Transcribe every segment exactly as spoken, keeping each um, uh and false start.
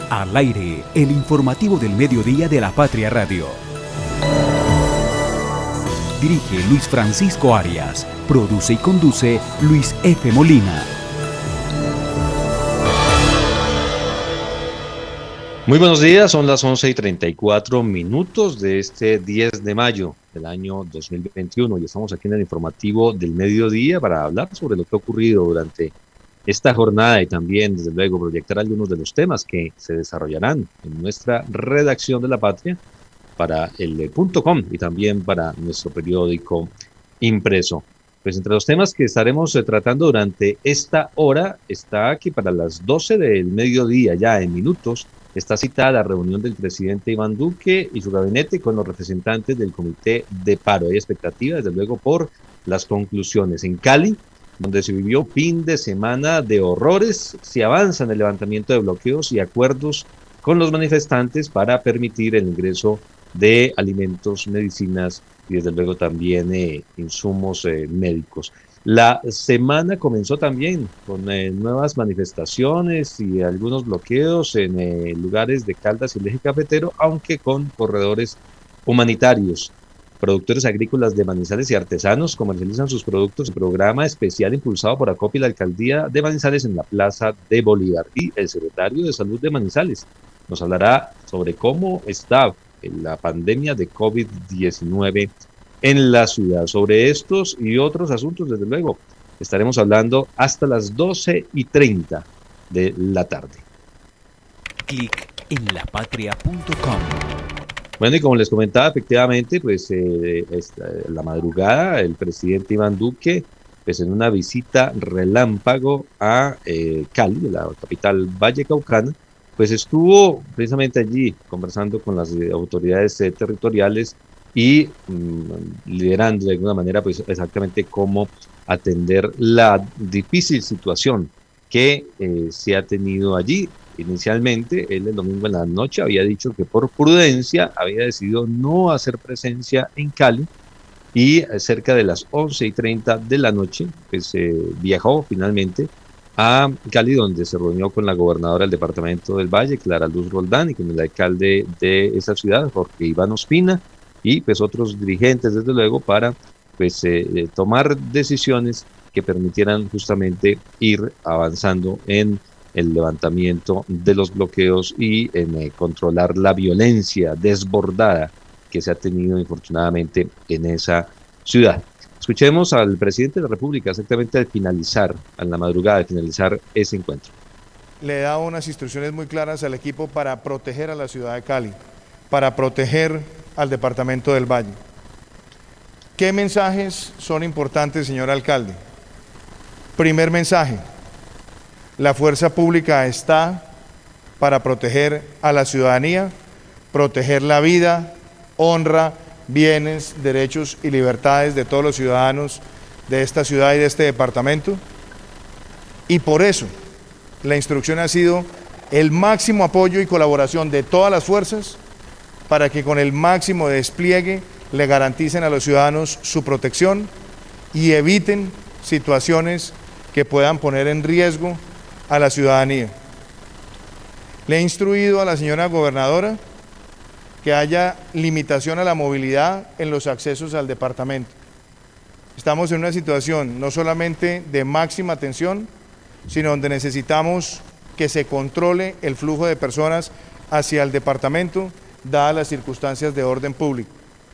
Al aire, el informativo del mediodía de la Patria Radio. Dirige Luis Francisco Arias. Produce y conduce Luis F. Molina. Muy buenos días, son las once y treinta y cuatro minutos de este diez de mayo del año dos mil veintiuno y estamos aquí en el informativo del mediodía para hablar sobre lo que ha ocurrido durante esta jornada y también, desde luego, proyectar algunos de los temas que se desarrollarán en nuestra redacción de La Patria para el punto com y también para nuestro periódico impreso. Pues entre los temas que estaremos eh, tratando durante esta hora está que para las doce del mediodía, ya en minutos, está citada la reunión del presidente Iván Duque y su gabinete con los representantes del Comité de Paro. Hay expectativa, desde luego, por las conclusiones. En Cali, donde se vivió fin de semana de horrores, se avanza en el levantamiento de bloqueos y acuerdos con los manifestantes para permitir el ingreso de alimentos, medicinas y desde luego también eh, insumos eh, médicos. La semana comenzó también con eh, nuevas manifestaciones y algunos bloqueos en eh, lugares de Caldas y el Eje Cafetero, aunque con corredores humanitarios. Productores agrícolas de Manizales y artesanos comercializan sus productos en programa especial impulsado por ACOP y la Alcaldía de Manizales en la Plaza de Bolívar. Y el secretario de Salud de Manizales nos hablará sobre cómo está la pandemia de COVID diecinueve en la ciudad. Sobre estos y otros asuntos, desde luego, estaremos hablando hasta las doce y treinta de la tarde. Clic en la patria punto com. Bueno, y como les comentaba, efectivamente, pues eh, esta, la madrugada, el presidente Iván Duque, pues en una visita relámpago a eh, Cali, la capital vallecaucana, pues estuvo precisamente allí conversando con las eh, autoridades eh, territoriales y mmm, liderando de alguna manera pues exactamente cómo atender la difícil situación que eh, se ha tenido allí. Inicialmente, él el domingo en la noche había dicho que por prudencia había decidido no hacer presencia en Cali y cerca de las once y treinta de la noche pues eh, viajó finalmente a Cali, donde se reunió con la gobernadora del departamento del Valle, Clara Luz Roldán, y con el alcalde de esa ciudad, Jorge Iván Ospina, y pues otros dirigentes, desde luego, para pues eh, tomar decisiones que permitieran justamente ir avanzando en el levantamiento de los bloqueos y en eh, controlar la violencia desbordada que se ha tenido infortunadamente en esa ciudad. Escuchemos al presidente de la República exactamente al finalizar, a la madrugada de finalizar ese encuentro. Le he dado unas instrucciones muy claras al equipo para proteger a la ciudad de Cali, para proteger al departamento del Valle. ¿Qué mensajes son importantes, señor alcalde? Primer mensaje: la fuerza pública está para proteger a la ciudadanía, proteger la vida, honra, bienes, derechos y libertades de todos los ciudadanos de esta ciudad y de este departamento. Y por eso la instrucción ha sido el máximo apoyo y colaboración de todas las fuerzas para que con el máximo despliegue le garanticen a los ciudadanos su protección y eviten situaciones que puedan poner en riesgo a la ciudadanía. Le he instruido a la señora gobernadora que haya limitación a la movilidad en los accesos al departamento. Estamos en una situación no solamente de máxima tensión, sino donde necesitamos que se controle el flujo de personas hacia el departamento, dadas las circunstancias de orden público.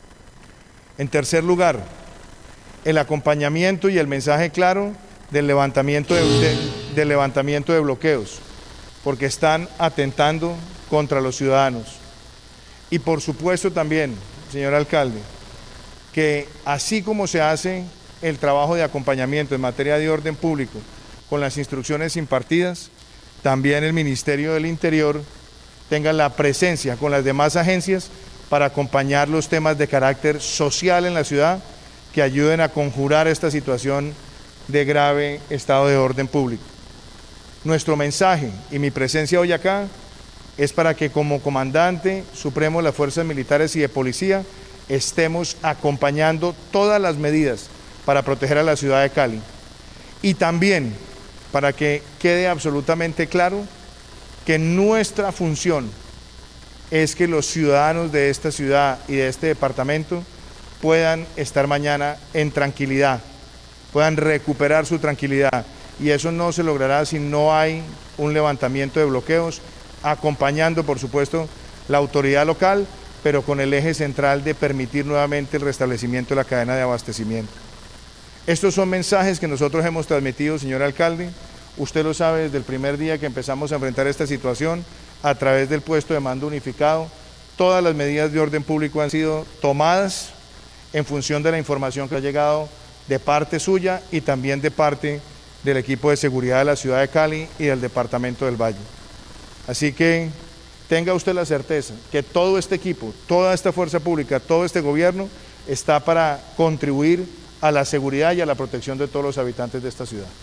En tercer lugar, el acompañamiento y el mensaje claro del levantamiento de, de, del levantamiento de bloqueos, porque están atentando contra los ciudadanos. Y por supuesto también, señor alcalde, que así como se hace el trabajo de acompañamiento en materia de orden público con las instrucciones impartidas, también el Ministerio del Interior tenga la presencia con las demás agencias para acompañar los temas de carácter social en la ciudad que ayuden a conjurar esta situación de grave estado de orden público. Nuestro mensaje y mi presencia hoy acá es para que como comandante supremo de las fuerzas militares y de policía estemos acompañando todas las medidas para proteger a la ciudad de Cali y también para que quede absolutamente claro que nuestra función es que los ciudadanos de esta ciudad y de este departamento puedan estar mañana en tranquilidad, puedan recuperar su tranquilidad, y eso no se logrará si no hay un levantamiento de bloqueos, acompañando por supuesto la autoridad local, pero con el eje central de permitir nuevamente el restablecimiento de la cadena de abastecimiento. Estos son mensajes que nosotros hemos transmitido, señor alcalde. Usted lo sabe desde el primer día que empezamos a enfrentar esta situación, a través del puesto de mando unificado. Todas las medidas de orden público han sido tomadas en función de la información que ha llegado de parte suya y también de parte del equipo de seguridad de la ciudad de Cali y del departamento del Valle. Así que tenga usted la certeza que todo este equipo, toda esta fuerza pública, todo este gobierno está para contribuir a la seguridad y a la protección de todos los habitantes de esta ciudad.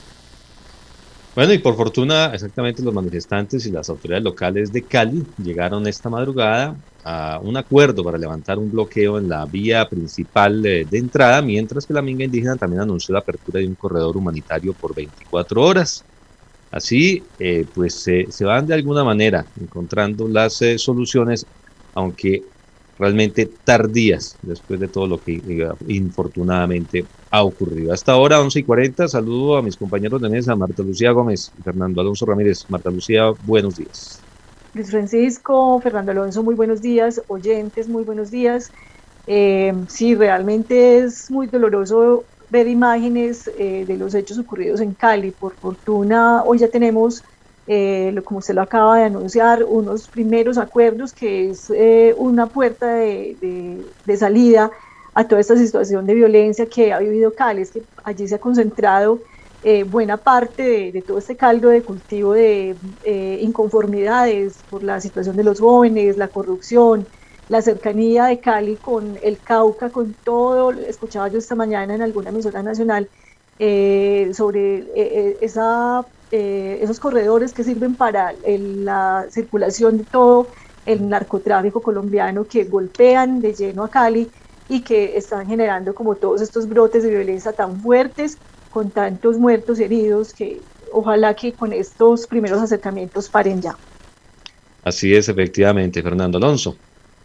Bueno, y por fortuna, exactamente los manifestantes y las autoridades locales de Cali llegaron esta madrugada a un acuerdo para levantar un bloqueo en la vía principal de, de entrada, mientras que la minga indígena también anunció la apertura de un corredor humanitario por veinticuatro horas. Así, eh, pues eh, se van de alguna manera encontrando las eh, soluciones, aunque realmente tardías, después de todo lo que eh, infortunadamente ha ocurrido. Hasta ahora, once y cuarenta, saludo a mis compañeros de mesa, Marta Lucía Gómez y Fernando Alonso Ramírez. Marta Lucía, buenos días. Luis Francisco, Fernando Alonso, muy buenos días. Oyentes, muy buenos días. Eh, sí, realmente es muy doloroso ver imágenes eh, de los hechos ocurridos en Cali. Por fortuna, hoy ya tenemos, eh, lo, como usted lo acaba de anunciar, unos primeros acuerdos que es eh, una puerta de, de, de salida a toda esta situación de violencia que ha vivido Cali. Es que allí se ha concentrado eh, buena parte de, de todo este caldo de cultivo de eh, inconformidades por la situación de los jóvenes, la corrupción, la cercanía de Cali con el Cauca, con todo. Escuchaba yo esta mañana en alguna emisora nacional eh, sobre eh, esa, eh, esos corredores que sirven para el, la circulación de todo el narcotráfico colombiano, que golpean de lleno a Cali y que están generando como todos estos brotes de violencia tan fuertes, con tantos muertos y heridos, que ojalá que con estos primeros acercamientos paren ya. Así es, efectivamente, Fernando Alonso.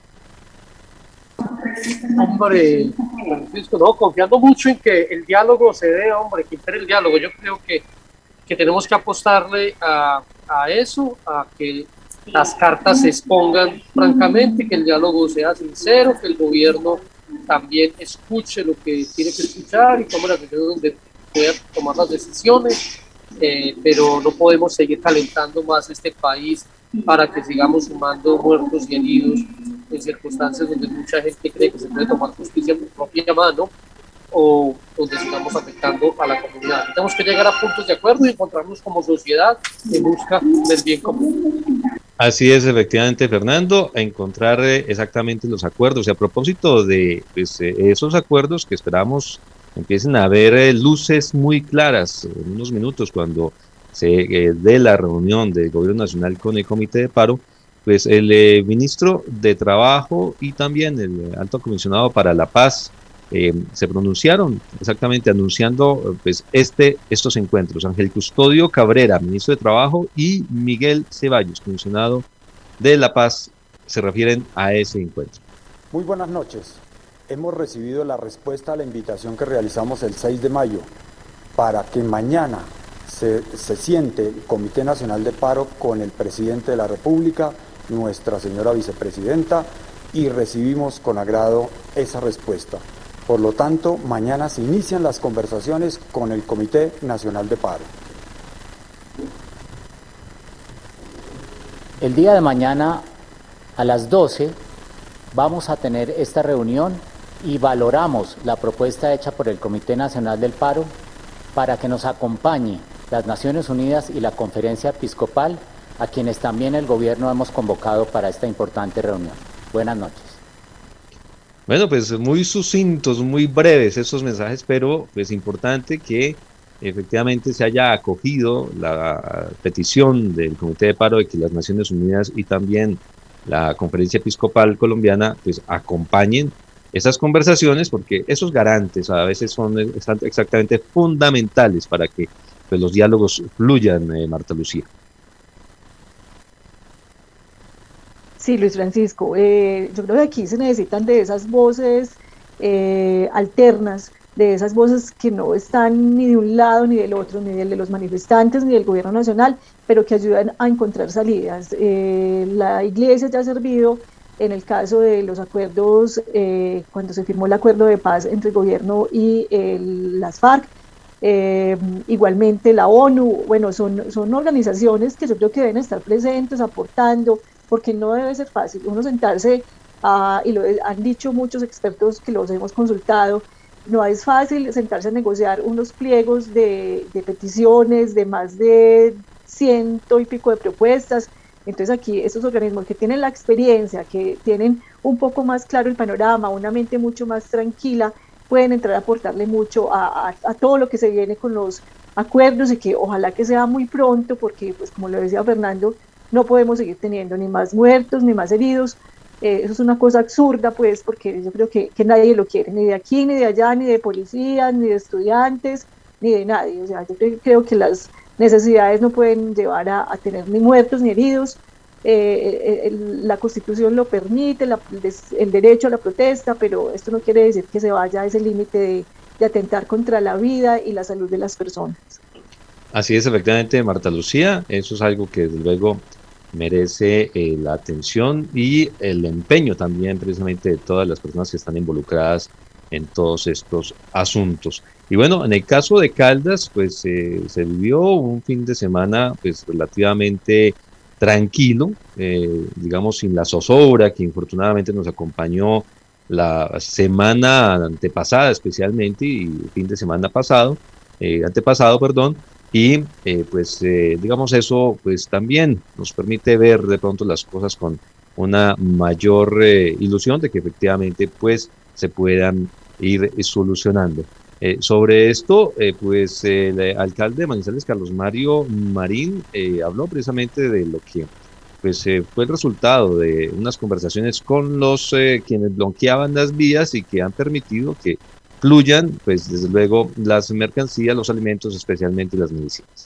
Hombre, Francisco, no, confiando mucho en que el diálogo se dé, hombre, que impere el diálogo. Yo creo que, que tenemos que apostarle a, a eso, a que las cartas se expongan francamente, que el diálogo sea sincero, que el gobierno también escuche lo que tiene que escuchar y tome las decisiones donde pueda tomar las decisiones, eh, pero no podemos seguir calentando más este país para que sigamos sumando muertos y heridos en circunstancias donde mucha gente cree que se puede tomar justicia por propia mano o donde sigamos afectando a la comunidad. Tenemos que llegar a puntos de acuerdo y encontrarnos como sociedad en busca del bien común. Así es, efectivamente, Fernando, a encontrar eh, exactamente los acuerdos. Y a propósito de pues, eh, esos acuerdos que esperamos empiecen a haber eh, luces muy claras en unos minutos cuando se eh, dé la reunión del Gobierno Nacional con el Comité de Paro, pues el eh, ministro de Trabajo y también el alto comisionado para la paz eh, se pronunciaron exactamente anunciando pues este estos encuentros. Ángel Custodio Cabrera, ministro de Trabajo, y Miguel Ceballos, comisionado de la paz, se refieren a ese encuentro. Muy buenas noches. Hemos recibido la respuesta a la invitación que realizamos el seis de mayo para que mañana se, se siente el Comité Nacional de Paro con el presidente de la República, nuestra señora vicepresidenta, y recibimos con agrado esa respuesta. Por lo tanto, mañana se inician las conversaciones con el Comité Nacional de Paro. El día de mañana a las doce vamos a tener esta reunión y valoramos la propuesta hecha por el Comité Nacional del Paro para que nos acompañe las Naciones Unidas y la Conferencia Episcopal, a quienes también el gobierno hemos convocado para esta importante reunión. Buenas noches. Bueno, pues muy sucintos, muy breves esos mensajes, pero pues importante que efectivamente se haya acogido la petición del Comité de Paro de que las Naciones Unidas y también la Conferencia Episcopal Colombiana pues acompañen esas conversaciones, porque esos garantes a veces son exactamente fundamentales para que pues, los diálogos fluyan, eh, Marta Lucía. Sí, Luis Francisco, eh, yo creo que aquí se necesitan de esas voces eh, alternas, de esas voces que no están ni de un lado ni del otro, ni del de los manifestantes ni del gobierno nacional, pero que ayudan a encontrar salidas. Eh, la iglesia ya ha servido en el caso de los acuerdos, eh, cuando se firmó el acuerdo de paz entre el gobierno y el, las FARC. Eh, igualmente la ONU, bueno, son, son organizaciones que yo creo que deben estar presentes, aportando, porque no debe ser fácil uno sentarse, a, y lo han dicho muchos expertos que los hemos consultado, no es fácil sentarse a negociar unos pliegos de, de peticiones de más de ciento y pico de propuestas. Entonces aquí estos organismos que tienen la experiencia, que tienen un poco más claro el panorama, una mente mucho más tranquila, pueden entrar a aportarle mucho a, a, a todo lo que se viene con los acuerdos, y que ojalá que sea muy pronto, porque pues como lo decía Fernando, no podemos seguir teniendo ni más muertos ni más heridos. Eh, eso es una cosa absurda, pues, porque yo creo que, que nadie lo quiere, ni de aquí, ni de allá, ni de policías, ni de estudiantes, ni de nadie. O sea, yo creo, creo que las necesidades no pueden llevar a, a tener ni muertos ni heridos. Eh, el, la Constitución lo permite, la, el derecho a la protesta, pero esto no quiere decir que se vaya a ese límite de, de atentar contra la vida y la salud de las personas. Así es, efectivamente, Marta Lucía, eso es algo que desde luego merece eh, la atención y el empeño también precisamente de todas las personas que están involucradas en todos estos asuntos. Y bueno, en el caso de Caldas, pues eh, se vivió un fin de semana pues relativamente tranquilo, eh, digamos sin la zozobra que infortunadamente nos acompañó la semana antepasada especialmente, y el fin de semana pasado, eh, antepasado, perdón, y eh, pues eh, digamos eso pues también nos permite ver de pronto las cosas con una mayor eh, ilusión de que efectivamente pues se puedan ir solucionando. Eh, sobre esto, eh, pues eh, el alcalde de Manizales, Carlos Mario Marín, eh, habló precisamente de lo que pues eh, fue el resultado de unas conversaciones con los eh, quienes bloqueaban las vías y que han permitido que fluyan, pues desde luego, las mercancías, los alimentos, especialmente las medicinas.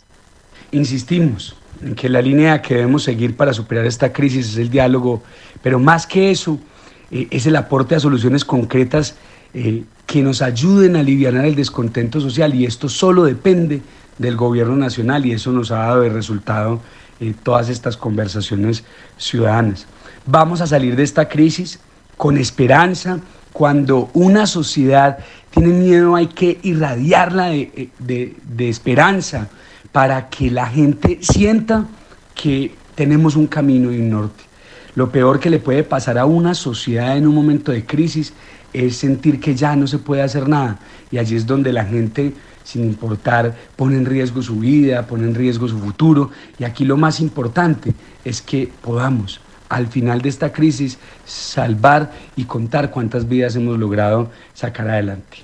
Insistimos en que la línea que debemos seguir para superar esta crisis es el diálogo, pero más que eso, eh, es el aporte a soluciones concretas eh, que nos ayuden a aliviar el descontento social, y esto solo depende del gobierno nacional, y eso nos ha dado de resultado eh, todas estas conversaciones ciudadanas. Vamos a salir de esta crisis con esperanza. Cuando una sociedad tiene miedo hay que irradiarla de, de, de esperanza para que la gente sienta que tenemos un camino y un norte. Lo peor que le puede pasar a una sociedad en un momento de crisis es sentir que ya no se puede hacer nada, y allí es donde la gente, sin importar, pone en riesgo su vida, pone en riesgo su futuro, y aquí lo más importante es que podamos al final de esta crisis salvar y contar cuántas vidas hemos logrado sacar adelante.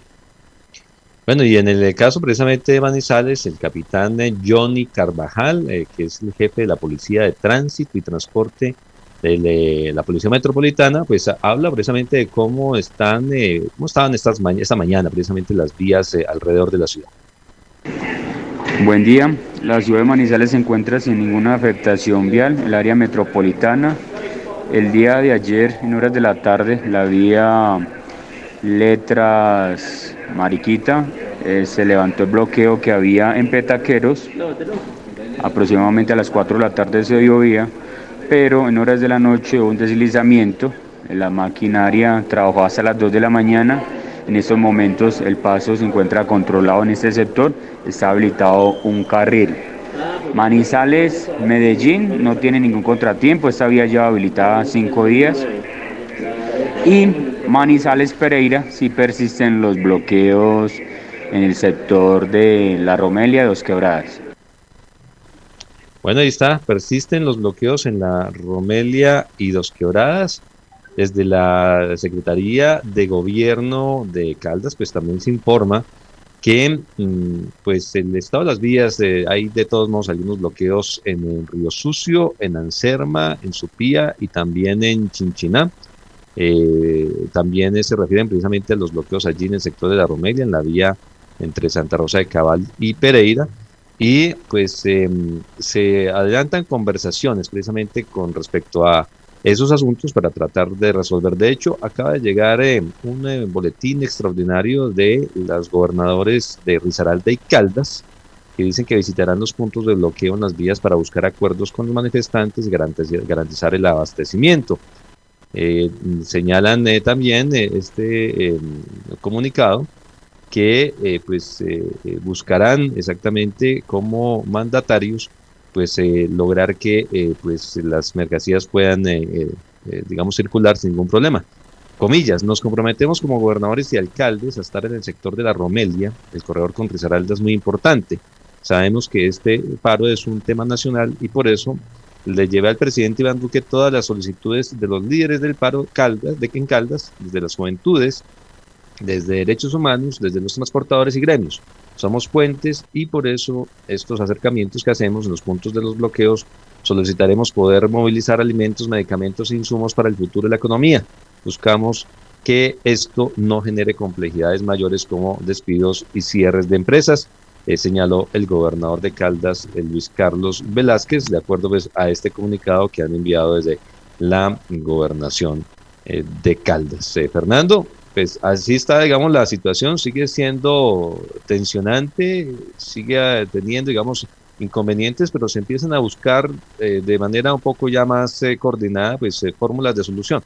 Bueno, y en el caso precisamente de Manizales, el capitán Johnny Carvajal, eh, que es el jefe de la Policía de Tránsito y Transporte de, de la Policía Metropolitana, pues habla precisamente de cómo están, eh, cómo estaban estas ma esta mañana precisamente las vías eh, alrededor de la ciudad. Buen día, la ciudad de Manizales se encuentra sin ninguna afectación vial, el área metropolitana. El día de ayer, en horas de la tarde, la vía Letras Mariquita, eh, se levantó el bloqueo que había en Petaqueros. Aproximadamente a las cuatro de la tarde se dio vía, pero en horas de la noche hubo un deslizamiento. La maquinaria trabajó hasta las dos de la mañana. En estos momentos el paso se encuentra controlado en este sector, está habilitado un carril. Manizales, Medellín no tiene ningún contratiempo, esta vía lleva habilitada cinco días. Y Manizales, Pereira sí persisten los bloqueos en el sector de La Romelia, Dos Quebradas. Bueno, ahí está, persisten los bloqueos en La Romelia y Dos Quebradas. Desde la Secretaría de Gobierno de Caldas, pues también se informa que pues el estado de las vías, eh, hay de todos modos algunos bloqueos en el Río Sucio, en Anserma, en Supía y también en Chinchiná. Eh, también eh, se refieren precisamente a los bloqueos allí en el sector de La Romelia, en la vía entre Santa Rosa de Cabal y Pereira. Y pues eh, se adelantan conversaciones precisamente con respecto a esos asuntos para tratar de resolver. De hecho, acaba de llegar eh, un eh, boletín extraordinario de los gobernadores de Risaralda y Caldas, que dicen que visitarán los puntos de bloqueo en las vías para buscar acuerdos con los manifestantes y garantizar, garantizar el abastecimiento. Eh, señalan eh, también eh, este eh, comunicado que eh, pues eh, buscarán exactamente como mandatarios pues eh, lograr que eh, pues las mercancías puedan eh, eh, digamos circular sin ningún problema. Comillas, nos comprometemos como gobernadores y alcaldes a estar en el sector de la Romelia. El corredor con Risaralda es muy importante. Sabemos que este paro es un tema nacional y por eso le llevé al presidente Iván Duque todas las solicitudes de los líderes del paro Caldas, de en Caldas, desde las juventudes, desde derechos humanos, desde los transportadores y gremios. Somos puentes y por eso estos acercamientos que hacemos en los puntos de los bloqueos solicitaremos poder movilizar alimentos, medicamentos e insumos para el futuro de la economía. Buscamos que esto no genere complejidades mayores como despidos y cierres de empresas, eh, señaló el gobernador de Caldas, el Luis Carlos Velázquez, de acuerdo pues, a este comunicado que han enviado desde la gobernación eh, de Caldas. Eh, Fernando, pues así está, digamos, la situación sigue siendo tensionante, sigue teniendo, digamos, inconvenientes, pero se empiezan a buscar eh, de manera un poco ya más eh, coordinada, pues, eh, fórmulas de solución.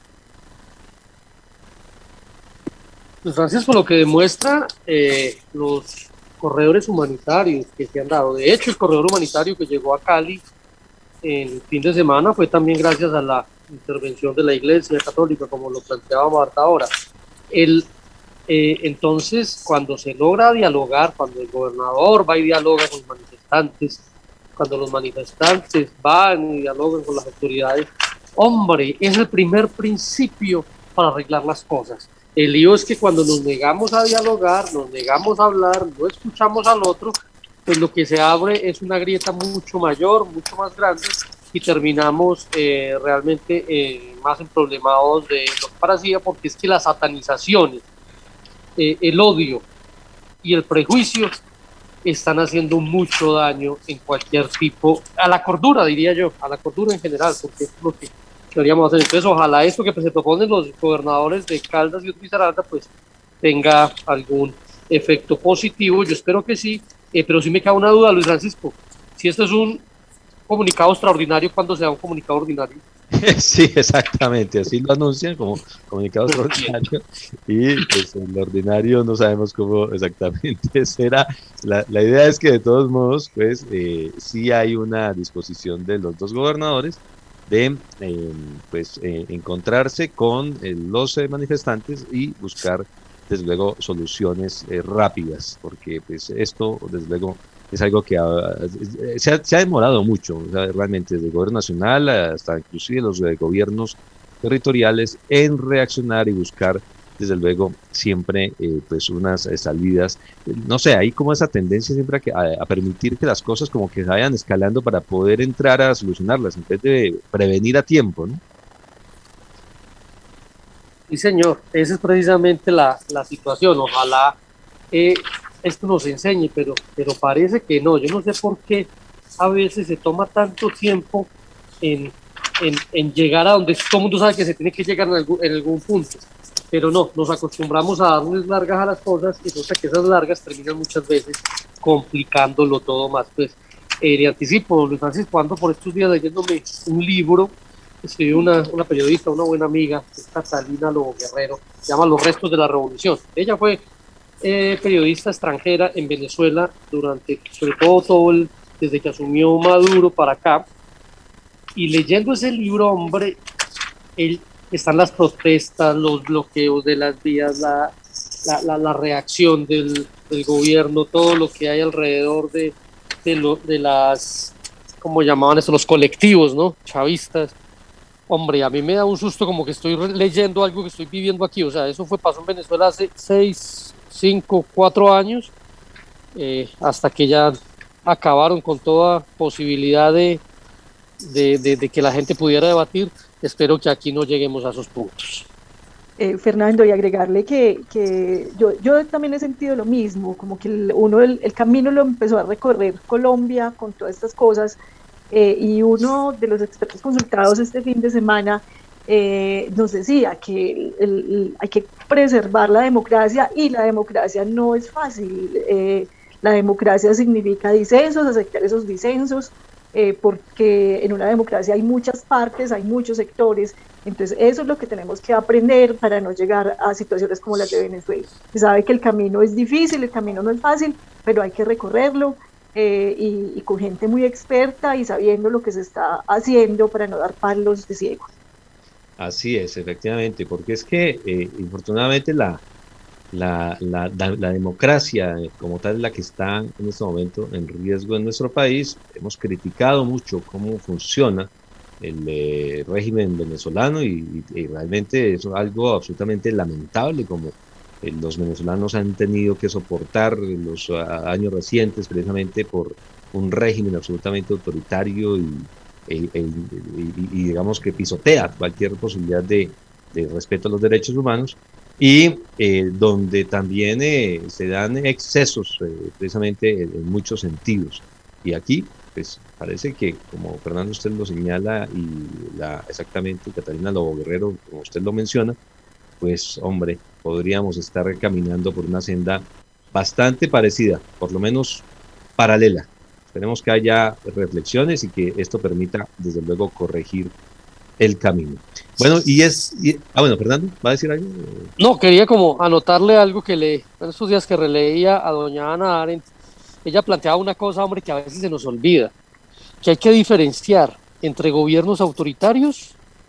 Pues Francisco, lo que demuestra eh, los corredores humanitarios que se han dado. De hecho, el corredor humanitario que llegó a Cali en el fin de semana fue también gracias a la intervención de la Iglesia Católica, como lo planteaba Marta ahora. El, eh, entonces, cuando se logra dialogar, cuando el gobernador va y dialoga con los manifestantes, cuando los manifestantes van y dialogan con las autoridades, hombre, es el primer principio para arreglar las cosas. El lío es que cuando nos negamos a dialogar, nos negamos a hablar, no escuchamos al otro, pues lo que se abre es una grieta mucho mayor, mucho más grande, y terminamos eh, realmente eh, más emproblemados de lo que parecía, porque es que las satanizaciones, eh, el odio y el prejuicio están haciendo mucho daño en cualquier tipo, a la cordura diría yo, a la cordura en general, porque es lo que deberíamos hacer. Entonces ojalá esto que pues, se proponen los gobernadores de Caldas y de Risaralda pues tenga algún efecto positivo, yo espero que sí, eh, pero sí me queda una duda, Luis Francisco, si esto es un comunicado extraordinario, ¿cuándo se da un comunicado ordinario? Sí, exactamente, así lo anuncian como comunicado extraordinario y pues el ordinario no sabemos cómo exactamente será. La, la idea es que de todos modos pues eh, sí hay una disposición de los dos gobernadores de eh, pues eh, encontrarse con eh, los eh, manifestantes y buscar desde luego soluciones eh, rápidas, porque pues esto desde luego es algo que ha, se, ha, se ha demorado mucho, o sea, realmente desde el gobierno nacional hasta inclusive los eh, gobiernos territoriales en reaccionar y buscar desde luego siempre eh, pues unas eh, salidas, no sé, hay como esa tendencia siempre a, que, a, a permitir que las cosas como que vayan escalando para poder entrar a solucionarlas en vez de prevenir a tiempo, ¿no? Sí, señor, esa es precisamente la, la situación. Ojalá eh, esto nos enseñe, pero, pero parece que no. Yo no sé por qué a veces se toma tanto tiempo en, en, en llegar a donde todo el mundo sabe que se tiene que llegar en algún, en algún punto. Pero no, nos acostumbramos a darles largas a las cosas y resulta que esas largas terminan muchas veces complicándolo todo más. Pues eh, le anticipo, Luis Francisco, ando por estos días leyéndome un libro que escribió una, una periodista, una buena amiga, es Catalina Lobo Guerrero, se llama Los restos de la revolución. Ella fue eh, periodista extranjera en Venezuela durante, sobre todo, todo el, desde que asumió Maduro para acá, y leyendo ese libro, hombre, él están las protestas, los bloqueos de las vías, la, la, la, la reacción del, del gobierno, todo lo que hay alrededor de, de, lo, de las, ¿cómo llamaban eso? Los colectivos, ¿no? Chavistas. Hombre, a mí me da un susto como que estoy leyendo algo que estoy viviendo aquí. O sea, eso fue pasó en Venezuela hace seis, cinco, cuatro años, eh, hasta que ya acabaron con toda posibilidad de, de, de, de que la gente pudiera debatir. Espero que aquí no lleguemos a esos puntos. Eh, Fernando, y agregarle que, que yo, yo también he sentido lo mismo, como que el, uno el, el camino lo empezó a recorrer Colombia con todas estas cosas, eh, y uno de los expertos consultados este fin de semana eh, nos decía que el, el, hay que preservar la democracia, y la democracia no es fácil. Eh, la democracia significa disensos, aceptar esos disensos, eh, porque en una democracia hay muchas partes, hay muchos sectores. Entonces eso es lo que tenemos que aprender para no llegar a situaciones como las de Venezuela. Se sabe que el camino es difícil, el camino no es fácil, pero hay que recorrerlo, eh, y, y con gente muy experta y sabiendo lo que se está haciendo para no dar palos de ciego. Así es, efectivamente, porque es que eh, infortunadamente la, la, la, la democracia como tal es la que está en este momento en riesgo en nuestro país. Hemos criticado mucho cómo funciona el eh, régimen venezolano y, y, y realmente es algo absolutamente lamentable, como eh, los venezolanos han tenido que soportar los uh, años recientes precisamente por un régimen absolutamente autoritario y, y, y, y, y digamos que pisotea cualquier posibilidad de, de respeto a los derechos humanos, y eh, donde también eh, se dan excesos eh, precisamente en, en muchos sentidos. Y aquí pues parece que, como Fernando usted lo señala y la, exactamente Catalina Lobo Guerrero, como usted lo menciona, pues hombre, podríamos estar caminando por una senda bastante parecida, por lo menos paralela. Esperemos que haya reflexiones y que esto permita, desde luego, corregir el camino. Bueno, y es... Y, ah, bueno, Fernando, ¿va a decir algo? No, quería como anotarle algo que le... En estos días que releía a doña Ana Arendt, ella planteaba una cosa, hombre, que a veces se nos olvida, que hay que diferenciar entre gobiernos autoritarios,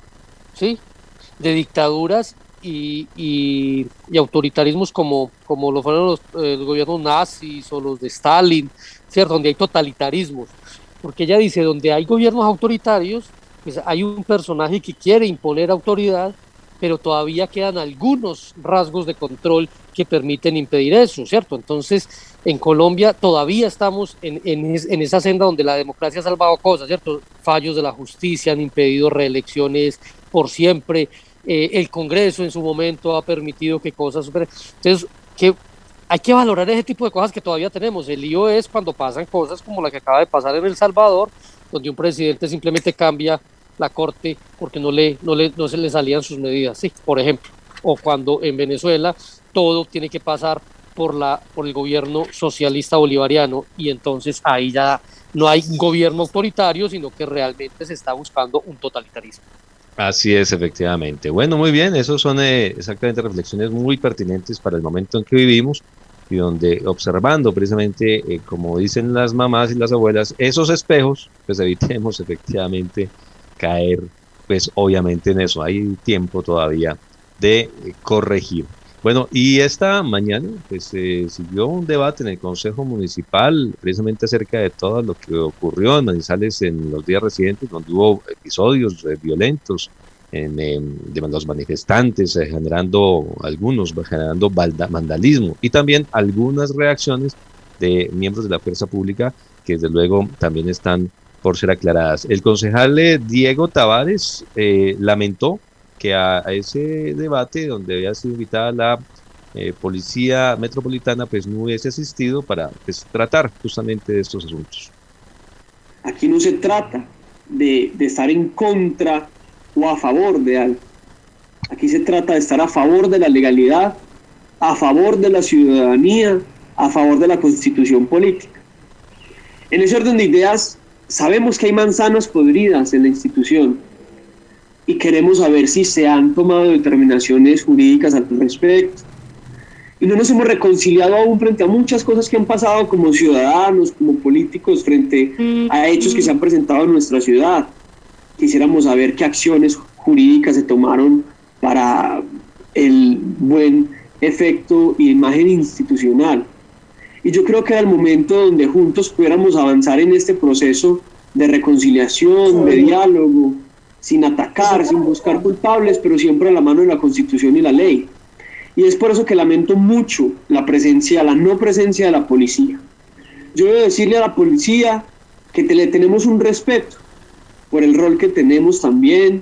¿sí?, de dictaduras y, y, y autoritarismos como, como lo fueron los, eh, los gobiernos nazis o los de Stalin, ¿cierto?, donde hay totalitarismos. Porque ella dice, donde hay gobiernos autoritarios, pues hay un personaje que quiere imponer autoridad, pero todavía quedan algunos rasgos de control que permiten impedir eso, ¿cierto? Entonces, en Colombia todavía estamos en, en, en esa senda donde la democracia ha salvado cosas, ¿cierto? Fallos de la justicia han impedido reelecciones por siempre, eh, el Congreso en su momento ha permitido que cosas superen. Entonces, que hay que valorar ese tipo de cosas que todavía tenemos. El lío es cuando pasan cosas como la que acaba de pasar en El Salvador, donde un presidente simplemente cambia la corte porque no, le, no, le, no se le salían sus medidas, sí, por ejemplo, o cuando en Venezuela todo tiene que pasar por, la, por el gobierno socialista bolivariano, y entonces ahí ya no hay un gobierno autoritario, sino que realmente se está buscando un totalitarismo. Así es, efectivamente. Bueno, muy bien, esos son eh, exactamente reflexiones muy pertinentes para el momento en que vivimos, y donde observando precisamente, eh, como dicen las mamás y las abuelas, esos espejos, pues evitemos efectivamente caer, pues obviamente en eso. Hay tiempo todavía de eh, corregir. Bueno, y esta mañana pues eh, siguió un debate en el Consejo Municipal precisamente acerca de todo lo que ocurrió en Manizales en los días recientes, donde hubo episodios eh, violentos en, eh, de los manifestantes, eh, generando algunos, generando vandalismo, y también algunas reacciones de miembros de la fuerza pública que desde luego también están por ser aclaradas. El concejal eh, Diego Tavares eh, lamentó que a, a ese debate donde había sido invitada la eh, Policía Metropolitana pues no hubiese asistido para pues, tratar justamente de estos asuntos. Aquí no se trata de, de estar en contra o a favor de algo. Aquí se trata de estar a favor de la legalidad, a favor de la ciudadanía, a favor de la constitución política. En ese orden de ideas, sabemos que hay manzanas podridas en la institución y queremos saber si se han tomado determinaciones jurídicas al respecto. Y no nos hemos reconciliado aún frente a muchas cosas que han pasado como ciudadanos, como políticos, frente a hechos que se han presentado en nuestra ciudad. Quisiéramos saber qué acciones jurídicas se tomaron para el buen efecto y imagen institucional. Y yo creo que era el momento donde juntos pudiéramos avanzar en este proceso de reconciliación, de diálogo, sin atacar, sin buscar culpables, pero siempre a la mano de la Constitución y la ley. Y es por eso que lamento mucho la presencia, la no presencia de la policía. Yo debo decirle a la policía que te, le tenemos un respeto por el rol que tenemos también,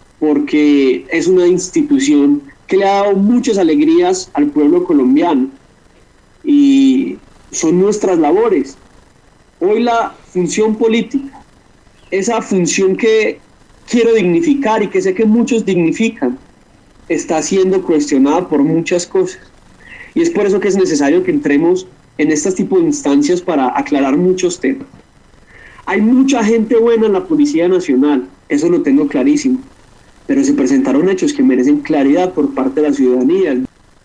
porque es una institución que le ha dado muchas alegrías al pueblo colombiano y son nuestras labores. Hoy la función política, esa función que quiero dignificar y que sé que muchos dignifican, está siendo cuestionada por muchas cosas. Y es por eso que es necesario que entremos en este tipo de instancias para aclarar muchos temas. Hay mucha gente buena en la Policía Nacional, eso lo tengo clarísimo, pero se presentaron hechos que merecen claridad por parte de la ciudadanía.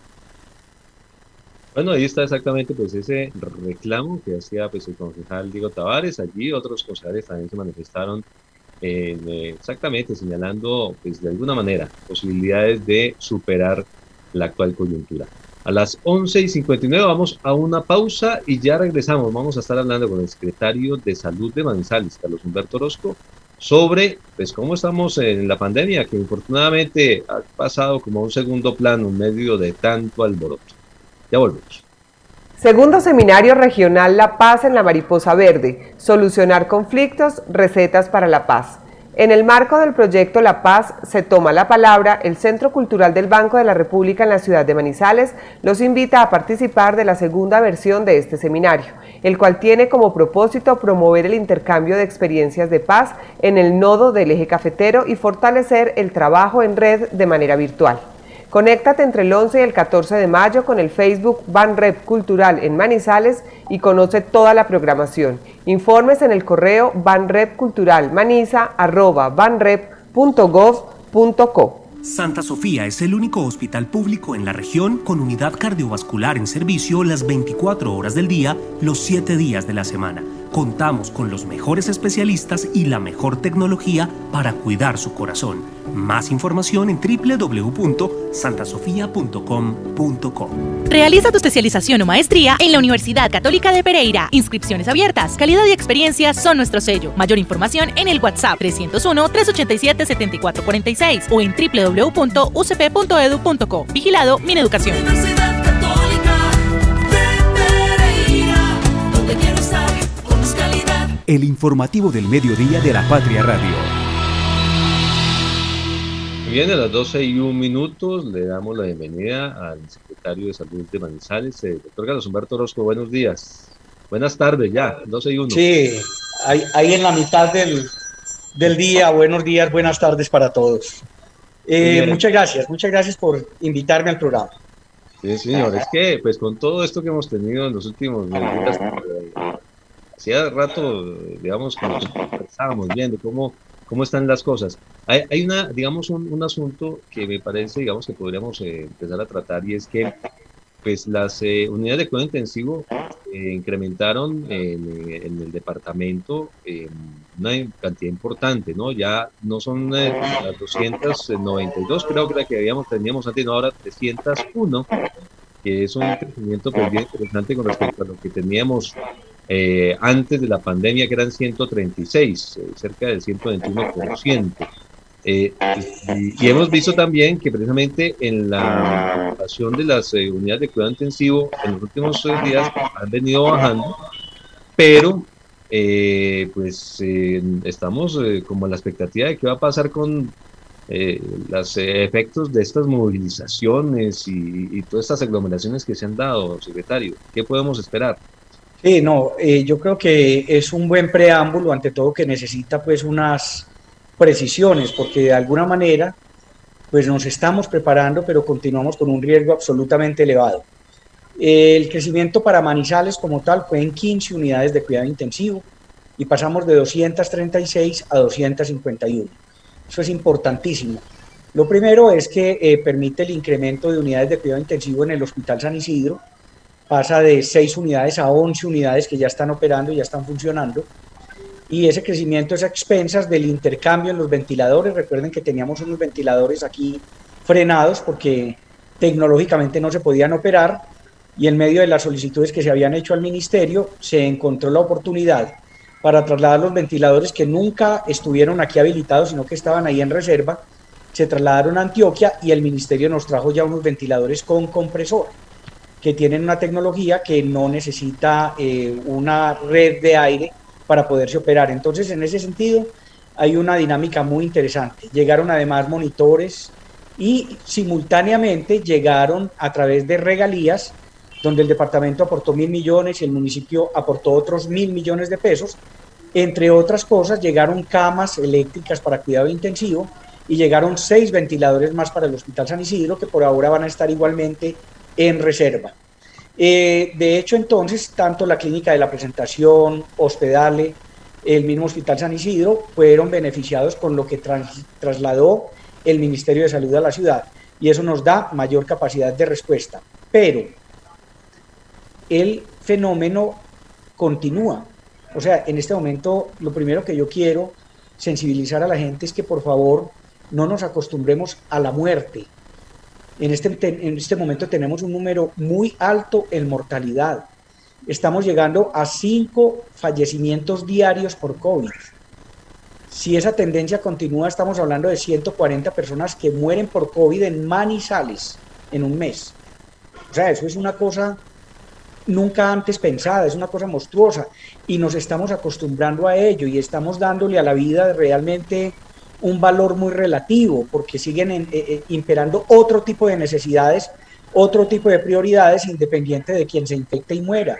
Bueno, ahí está exactamente pues ese reclamo que hacía pues el concejal Diego Tavares. Allí otros concejales también se manifestaron en, eh, exactamente señalando pues de alguna manera posibilidades de superar la actual coyuntura. A las once y cincuenta y nueve vamos a una pausa y ya regresamos. Vamos a estar hablando con el secretario de Salud de Manizales, Carlos Humberto Orozco, sobre pues cómo estamos en la pandemia, que infortunadamente ha pasado como a un segundo plano en medio de tanto alboroto. Ya volvemos. Segundo Seminario Regional La Paz en la Mariposa Verde. Solucionar conflictos, recetas para la paz. En el marco del proyecto La Paz se toma la palabra, el Centro Cultural del Banco de la República en la ciudad de Manizales los invita a participar de la segunda versión de este seminario, el cual tiene como propósito promover el intercambio de experiencias de paz en el nodo del eje cafetero y fortalecer el trabajo en red de manera virtual. Conéctate entre el once y el catorce de mayo con el Facebook Banrep Cultural en Manizales y conoce toda la programación. Informes en el correo banrepculturalmaniza arroba banrep punto gov punto co. Santa Sofía es el único hospital público en la región con unidad cardiovascular en servicio las veinticuatro horas del día, los siete días de la semana. Contamos con los mejores especialistas y la mejor tecnología para cuidar su corazón. Más información en doble u doble u doble u punto santa sofía punto com punto co. Realiza tu especialización o maestría en la Universidad Católica de Pereira. Inscripciones abiertas. Calidad y experiencia son nuestro sello. Mayor información en el WhatsApp trescientos uno, trescientos ochenta y siete, setenta y cuatro cuarenta y seis o en doble u doble u doble u punto u c p punto e d u punto co. Vigilado Mineducación. Universidad Católica de Pereira, donde quiero estar con más calidad. El informativo del mediodía de la Patria Radio. Bien, a las doce y un minutos le damos la bienvenida al secretario de Salud de Manizales, el doctor Carlos Humberto Orozco. Buenos días. Buenas tardes ya, doce y uno. Sí, ahí, ahí en la mitad del, del día. Buenos días, buenas tardes para todos. Eh, muchas gracias, muchas gracias por invitarme al programa. Sí, señor, es que pues con todo esto que hemos tenido en los últimos días, hacía rato, digamos, que nos estábamos viendo cómo ¿Cómo están las cosas? Hay, hay una, digamos, un, un asunto que me parece, digamos, que podríamos eh, empezar a tratar, y es que pues las eh, unidades de cuidado intensivo eh, incrementaron en, en el departamento eh, una cantidad importante, ¿no? Ya no son eh, las doscientas noventa y dos, creo que la que habíamos, teníamos antes, no, ahora trescientos uno, que es un crecimiento pues, bien interesante con respecto a lo que teníamos Eh, antes de la pandemia, que eran ciento treinta y seis, eh, cerca del ciento veintiuno por ciento. Eh, y, y hemos visto también que precisamente en la ocupación de las eh, unidades de cuidado intensivo en los últimos eh, días han venido bajando, pero eh, pues eh, estamos eh, como a la expectativa de qué va a pasar con eh, los eh, efectos de estas movilizaciones y, y todas estas aglomeraciones que se han dado, secretario. ¿Qué podemos esperar? Sí, no, eh, yo creo que es un buen preámbulo, ante todo que necesita pues unas precisiones, porque de alguna manera pues nos estamos preparando, pero continuamos con un riesgo absolutamente elevado. El crecimiento para Manizales como tal fue en quince unidades de cuidado intensivo y pasamos de doscientas treinta y seis a doscientas cincuenta y uno. Eso es importantísimo. Lo primero es que eh, permite el incremento de unidades de cuidado intensivo en el Hospital San Isidro. Pasa de seis unidades a once unidades que ya están operando y ya están funcionando. Y ese crecimiento es a expensas del intercambio en los ventiladores. Recuerden que teníamos unos ventiladores aquí frenados porque tecnológicamente no se podían operar, y en medio de las solicitudes que se habían hecho al ministerio se encontró la oportunidad para trasladar los ventiladores que nunca estuvieron aquí habilitados, sino que estaban ahí en reserva. Se trasladaron a Antioquia y el ministerio nos trajo ya unos ventiladores con compresor, que tienen una tecnología que no necesita eh, una red de aire para poderse operar. Entonces, en ese sentido, hay una dinámica muy interesante. Llegaron además monitores y simultáneamente llegaron a través de regalías, donde el departamento aportó mil millones y el municipio aportó otros mil millones de pesos, Entre otras cosas, llegaron camas eléctricas para cuidado intensivo y llegaron seis ventiladores más para el Hospital San Isidro, que por ahora van a estar igualmente en reserva. Eh, de hecho, entonces, tanto la Clínica de la Presentación, Hospedale, el mismo Hospital San Isidro, fueron beneficiados con lo que tras, trasladó el Ministerio de Salud a la ciudad, y eso nos da mayor capacidad de respuesta. Pero el fenómeno continúa. O sea, en este momento, lo primero que yo quiero sensibilizar a la gente es que, por favor, no nos acostumbremos a la muerte. En este, en este momento tenemos un número muy alto en mortalidad. Estamos llegando a cinco fallecimientos diarios por COVID. Si esa tendencia continúa, estamos hablando de ciento cuarenta personas que mueren por COVID en Manizales en un mes. O sea, eso es una cosa nunca antes pensada, es una cosa monstruosa, y nos estamos acostumbrando a ello y estamos dándole a la vida realmente un valor muy relativo, porque siguen en, eh, imperando otro tipo de necesidades, otro tipo de prioridades, independiente de quien se infecte y muera.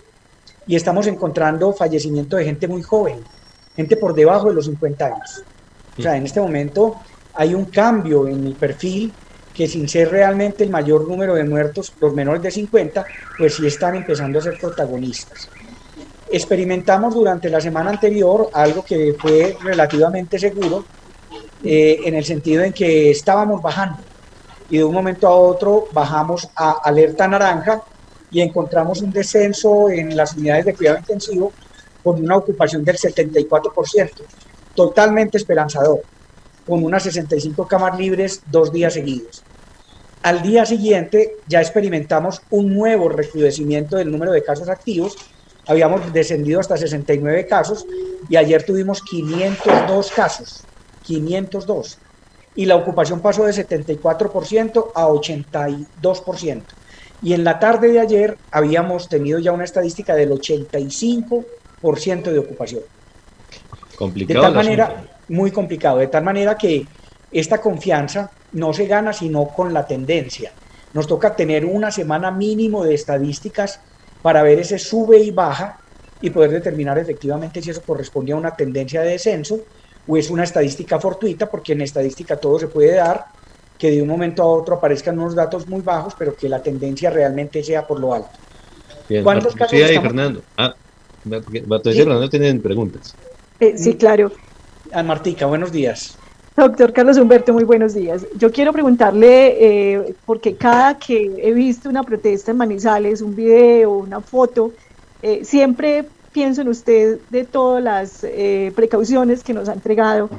Y estamos encontrando fallecimiento de gente muy joven, gente por debajo de los cincuenta años. O sea, en este momento hay un cambio en el perfil que, sin ser realmente el mayor número de muertos, los menores de cincuenta, pues sí están empezando a ser protagonistas. Experimentamos durante la semana anterior algo que fue relativamente seguro, eh, en el sentido en que estábamos bajando y de un momento a otro bajamos a alerta naranja y encontramos un descenso en las unidades de cuidado intensivo con una ocupación del setenta y cuatro por ciento, totalmente esperanzador, con unas sesenta y cinco camas libres dos días seguidos. Al día siguiente ya experimentamos un nuevo recrudecimiento del número de casos activos. Habíamos descendido hasta sesenta y nueve casos y ayer tuvimos quinientos dos casos, quinientos dos. Y la ocupación pasó de setenta y cuatro por ciento a ochenta y dos por ciento. Y en la tarde de ayer habíamos tenido ya una estadística del ochenta y cinco por ciento de ocupación. Complicado. De tal manera, muy complicado, de tal manera que esta confianza no se gana sino con la tendencia. Nos toca tener una semana mínimo de estadísticas para ver ese sube y baja y poder determinar efectivamente si eso corresponde a una tendencia de descenso o es una estadística fortuita, porque en estadística todo se puede dar, que de un momento a otro aparezcan unos datos muy bajos, pero que la tendencia realmente sea por lo alto. Bien, ¿Cuántos Martín, casos sí, ahí, estamos? Fernando. Ah, Patricia y Fernando tienen preguntas. Eh, sí, claro. A Martica, buenos días. Doctor Carlos Humberto, muy buenos días. Yo quiero preguntarle, eh, porque cada que he visto una protesta en Manizales, un video, una foto, eh, siempre pienso en usted de todas las eh, precauciones que nos ha entregado,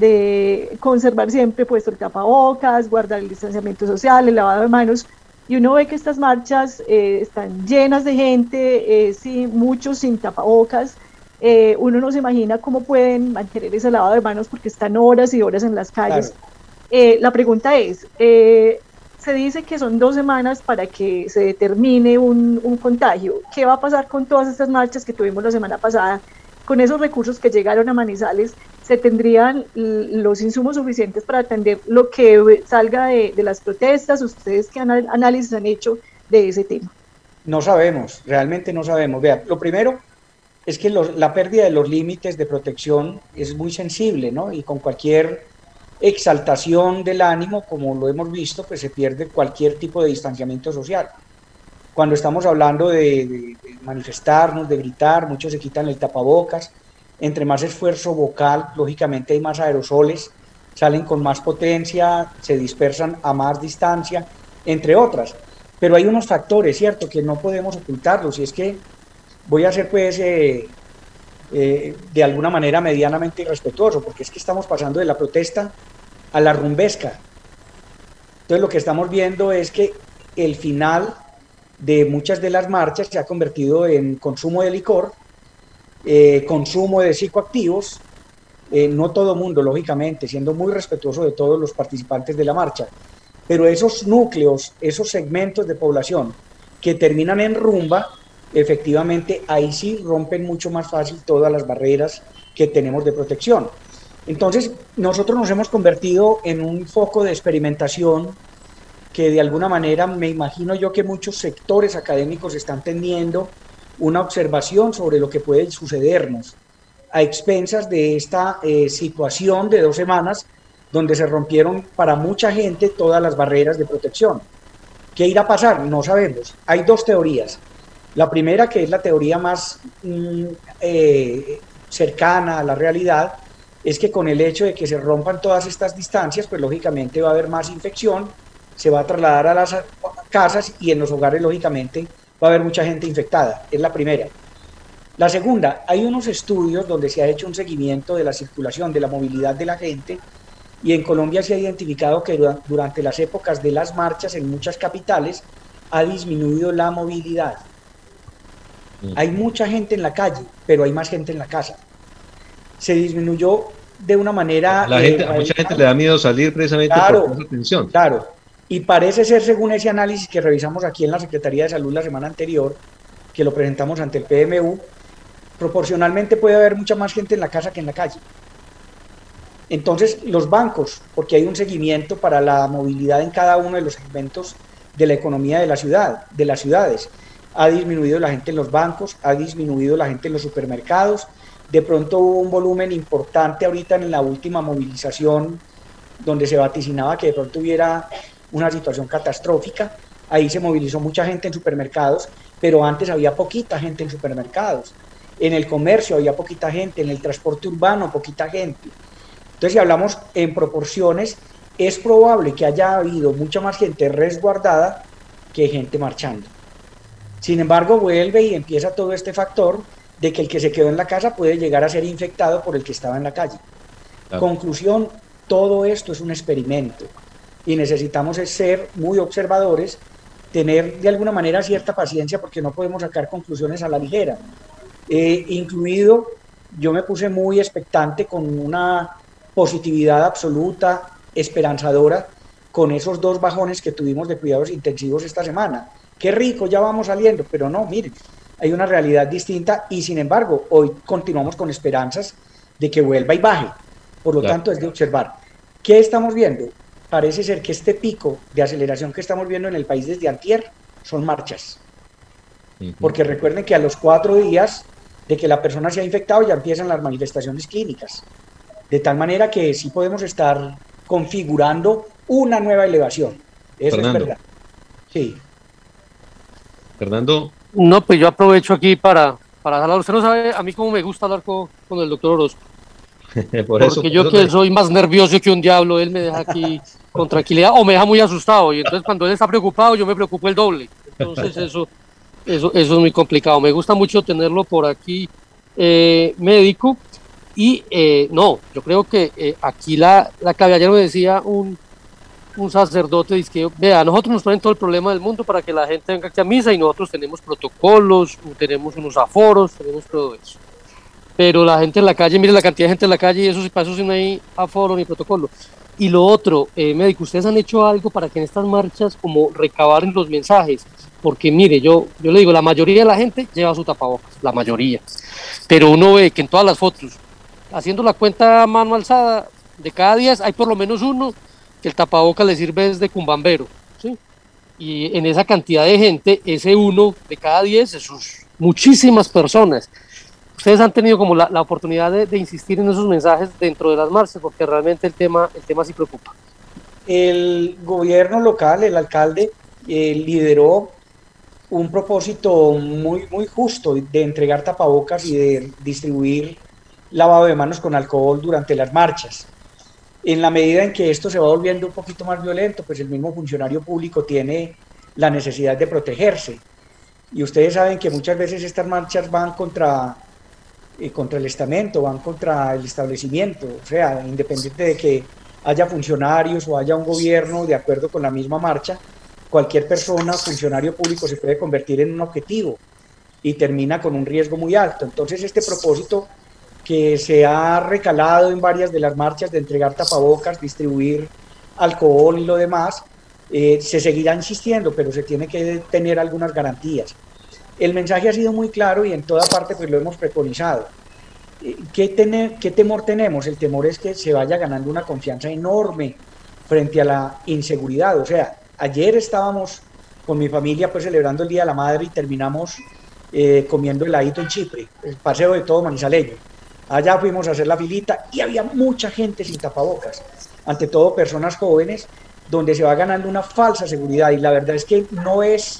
de conservar siempre puesto el tapabocas, guardar el distanciamiento social, el lavado de manos, y uno ve que estas marchas eh, están llenas de gente, eh, sí, muchos sin tapabocas. Eh, uno no se imagina cómo pueden mantener ese lavado de manos porque están horas y horas en las calles. Claro. Eh, la pregunta es, eh, se dice que son dos semanas para que se determine un, un contagio. ¿Qué va a pasar con todas estas marchas que tuvimos la semana pasada? Con esos recursos que llegaron a Manizales, ¿se tendrían los insumos suficientes para atender lo que salga de, de las protestas? ¿Ustedes qué anal- análisis han hecho de ese tema? No sabemos, realmente no sabemos. Vea, lo primero es que los, la pérdida de los límites de protección es muy sensible, ¿no? Y con cualquier exaltación del ánimo, como lo hemos visto, pues se pierde cualquier tipo de distanciamiento social. Cuando estamos hablando de, de, de manifestarnos, de gritar, muchos se quitan el tapabocas. Entre más esfuerzo vocal, lógicamente hay más aerosoles, salen con más potencia, se dispersan a más distancia, entre otras. Pero hay unos factores, ¿cierto?, que no podemos ocultarlos, y es que voy a ser pues eh, eh, de alguna manera medianamente irrespetuoso, porque es que estamos pasando de la protesta a la rumbesca. Entonces lo que estamos viendo es que el final de muchas de las marchas se ha convertido en consumo de licor, eh, consumo de psicoactivos, eh, no todo mundo, lógicamente, siendo muy respetuoso de todos los participantes de la marcha, pero esos núcleos, esos segmentos de población que terminan en rumba, efectivamente ahí sí rompen mucho más fácil todas las barreras que tenemos de protección. Entonces nosotros nos hemos convertido en un foco de experimentación que de alguna manera me imagino yo que muchos sectores académicos están teniendo una observación sobre lo que puede sucedernos a expensas de esta eh, situación de dos semanas donde se rompieron para mucha gente todas las barreras de protección. ¿Qué irá a pasar? No sabemos. Hay dos teorías. La primera, que es la teoría más mm, eh, cercana a la realidad, es que con el hecho de que se rompan todas estas distancias, pues lógicamente va a haber más infección, se va a trasladar a las casas y en los hogares lógicamente va a haber mucha gente infectada. Es la primera. La segunda, hay unos estudios donde se ha hecho un seguimiento de la circulación, de la movilidad de la gente, y en Colombia se ha identificado que durante las épocas de las marchas en muchas capitales ha disminuido la movilidad. Hay mucha gente en la calle, pero hay más gente en la casa. Se disminuyó de una manera... La gente, eh, a mucha gente le da miedo salir precisamente claro, por esa tensión. Claro, y parece ser, según ese análisis que revisamos aquí en la Secretaría de Salud la semana anterior, que lo presentamos ante el P M U, proporcionalmente puede haber mucha más gente en la casa que en la calle. Entonces, los bancos, porque hay un seguimiento para la movilidad en cada uno de los segmentos de la economía de la ciudad, de las ciudades, ha disminuido la gente en los bancos, ha disminuido la gente en los supermercados. De pronto hubo un volumen importante ahorita en la última movilización donde se vaticinaba que de pronto hubiera una situación catastrófica. Ahí se movilizó mucha gente en supermercados, pero antes había poquita gente en supermercados. En el comercio había poquita gente, en el transporte urbano poquita gente. Entonces, si hablamos en proporciones, es probable que haya habido mucha más gente resguardada que gente marchando. Sin embargo, vuelve y empieza todo este factor de que el que se quedó en la casa puede llegar a ser infectado por el que estaba en la calle. Claro. Conclusión, todo esto es un experimento y necesitamos ser muy observadores, tener de alguna manera cierta paciencia porque no podemos sacar conclusiones a la ligera. Eh, incluido, yo me puse muy expectante con una positividad absoluta, esperanzadora, con esos dos bajones que tuvimos de cuidados intensivos esta semana. Qué rico, ya vamos saliendo, pero no, miren, hay una realidad distinta y sin embargo, hoy continuamos con esperanzas de que vuelva y baje. Por lo claro. tanto, es de observar. ¿Qué estamos viendo? Parece ser que este pico de aceleración que estamos viendo en el país desde antier son marchas. Uh-huh. Porque recuerden que a los cuatro días de que la persona se ha infectado ya empiezan las manifestaciones clínicas. De tal manera que sí podemos estar configurando una nueva elevación. Eso Fernando. Es verdad. Sí. Fernando. No, pues yo aprovecho aquí para, para hablar. Usted no sabe a mí cómo me gusta hablar con, con el doctor Orozco. por Porque eso, yo por que eso... soy más nervioso que un diablo, él me deja aquí con tranquilidad o me deja muy asustado. Y entonces cuando él está preocupado, yo me preocupo el doble. Entonces eso, eso, eso es muy complicado. Me gusta mucho tenerlo por aquí, eh, médico. Y eh, no, yo creo que eh, aquí la, la clave, ayer me decía un, un sacerdote, dice que, vea, nosotros nos ponen todo el problema del mundo para que la gente venga aquí a misa y nosotros tenemos protocolos, tenemos unos aforos, tenemos todo eso. Pero la gente en la calle, mire la cantidad de gente en la calle y eso, para eso sí no hay aforo ni protocolo. Y lo otro, eh, médico, ¿ustedes han hecho algo para que en estas marchas como recabar los mensajes? Porque mire, yo, yo le digo, la mayoría de la gente lleva su tapabocas, la mayoría. Pero uno ve que en todas las fotos, haciendo la cuenta a mano alzada, de cada diez hay por lo menos uno que el tapabocas le sirve desde cumbambero, ¿sí? Y en esa cantidad de gente, ese uno de cada diez, es muchísimas personas. Ustedes han tenido como la, la oportunidad de, de insistir en esos mensajes dentro de las marchas, porque realmente el tema, el tema sí preocupa. El gobierno local, el alcalde, eh, lideró un propósito muy, muy justo de entregar tapabocas y de distribuir lavado de manos con alcohol durante las marchas. En la medida en que esto se va volviendo un poquito más violento, pues el mismo funcionario público tiene la necesidad de protegerse. Y ustedes saben que muchas veces estas marchas van contra, eh, contra el estamento, van contra el establecimiento, o sea, independiente de que haya funcionarios o haya un gobierno de acuerdo con la misma marcha, cualquier persona, funcionario público se puede convertir en un objetivo y termina con un riesgo muy alto. Entonces este propósito que se ha recalado en varias de las marchas de entregar tapabocas, distribuir alcohol y lo demás, eh, se seguirá insistiendo, pero se tiene que tener algunas garantías. El mensaje ha sido muy claro y en toda parte pues lo hemos preconizado. Eh, ¿qué, tener, ¿Qué temor tenemos? El temor es que se vaya ganando una confianza enorme frente a la inseguridad. O sea, ayer estábamos con mi familia pues celebrando el Día de la Madre y terminamos eh, comiendo heladito en Chipre, el paseo de todo manizaleño. Allá fuimos a hacer la filita y había mucha gente sin tapabocas, ante todo personas jóvenes, donde se va ganando una falsa seguridad, y la verdad es que no es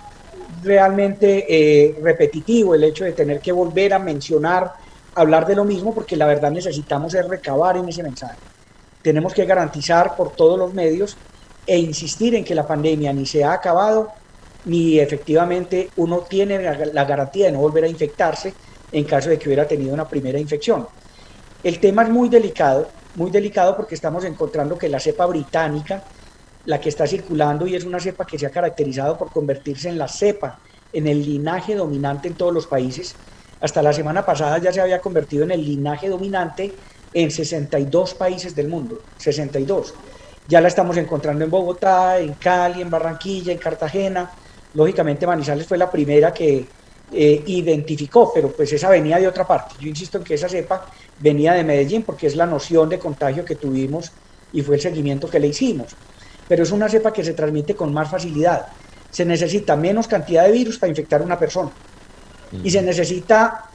realmente eh, repetitivo el hecho de tener que volver a mencionar, hablar de lo mismo, porque la verdad necesitamos es recabar en ese mensaje. Tenemos que garantizar por todos los medios e insistir en que la pandemia ni se ha acabado, ni efectivamente uno tiene la, la garantía de no volver a infectarse en caso de que hubiera tenido una primera infección. El tema es muy delicado, muy delicado porque estamos encontrando que la cepa británica, la que está circulando, y es una cepa que se ha caracterizado por convertirse en la cepa, en el linaje dominante en todos los países. Hasta la semana pasada ya se había convertido en el linaje dominante en sesenta y dos países del mundo, sesenta y dos. Ya la estamos encontrando en Bogotá, en Cali, en Barranquilla, en Cartagena. Lógicamente Manizales fue la primera que eh, identificó, pero pues esa venía de otra parte. Yo insisto en que esa cepa venía de Medellín porque es la noción de contagio que tuvimos y fue el seguimiento que le hicimos. Pero es una cepa que se transmite con más facilidad. Se necesita menos cantidad de virus para infectar a una persona. Y se necesita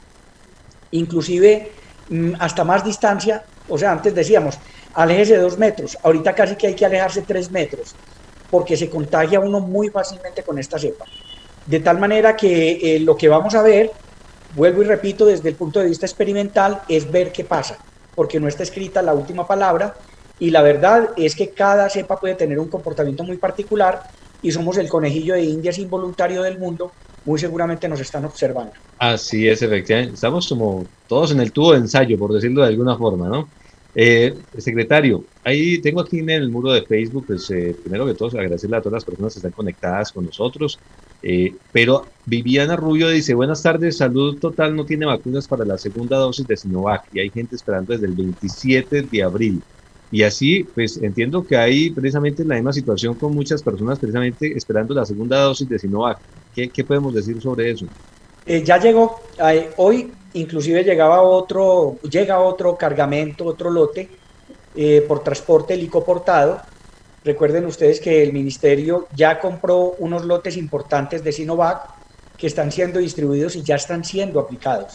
inclusive hasta más distancia. O sea, antes decíamos, aléjese dos metros. Ahorita casi que hay que alejarse tres metros, porque se contagia uno muy fácilmente con esta cepa. De tal manera que eh, lo que vamos a ver, vuelvo y repito, desde el punto de vista experimental, es ver qué pasa, porque no está escrita la última palabra, y la verdad es que cada cepa puede tener un comportamiento muy particular, y somos el conejillo de Indias involuntario del mundo, muy seguramente nos están observando. Así es, efectivamente. Estamos como todos en el tubo de ensayo, por decirlo de alguna forma, ¿no? Eh, secretario, ahí tengo aquí en el muro de Facebook, pues eh, primero que todo agradecerle a todas las personas que están conectadas con nosotros, eh, pero Viviana Rubio dice, buenas tardes, Salud Total no tiene vacunas para la segunda dosis de Sinovac y hay gente esperando desde el veintisiete de abril, y así pues entiendo que hay precisamente la misma situación con muchas personas precisamente esperando la segunda dosis de Sinovac. ¿Qué, qué podemos decir sobre eso? Eh, ya llegó, eh, hoy inclusive llegaba otro, llega otro cargamento, otro lote eh, por transporte helicoportado. Recuerden ustedes que el ministerio ya compró unos lotes importantes de Sinovac que están siendo distribuidos y ya están siendo aplicados.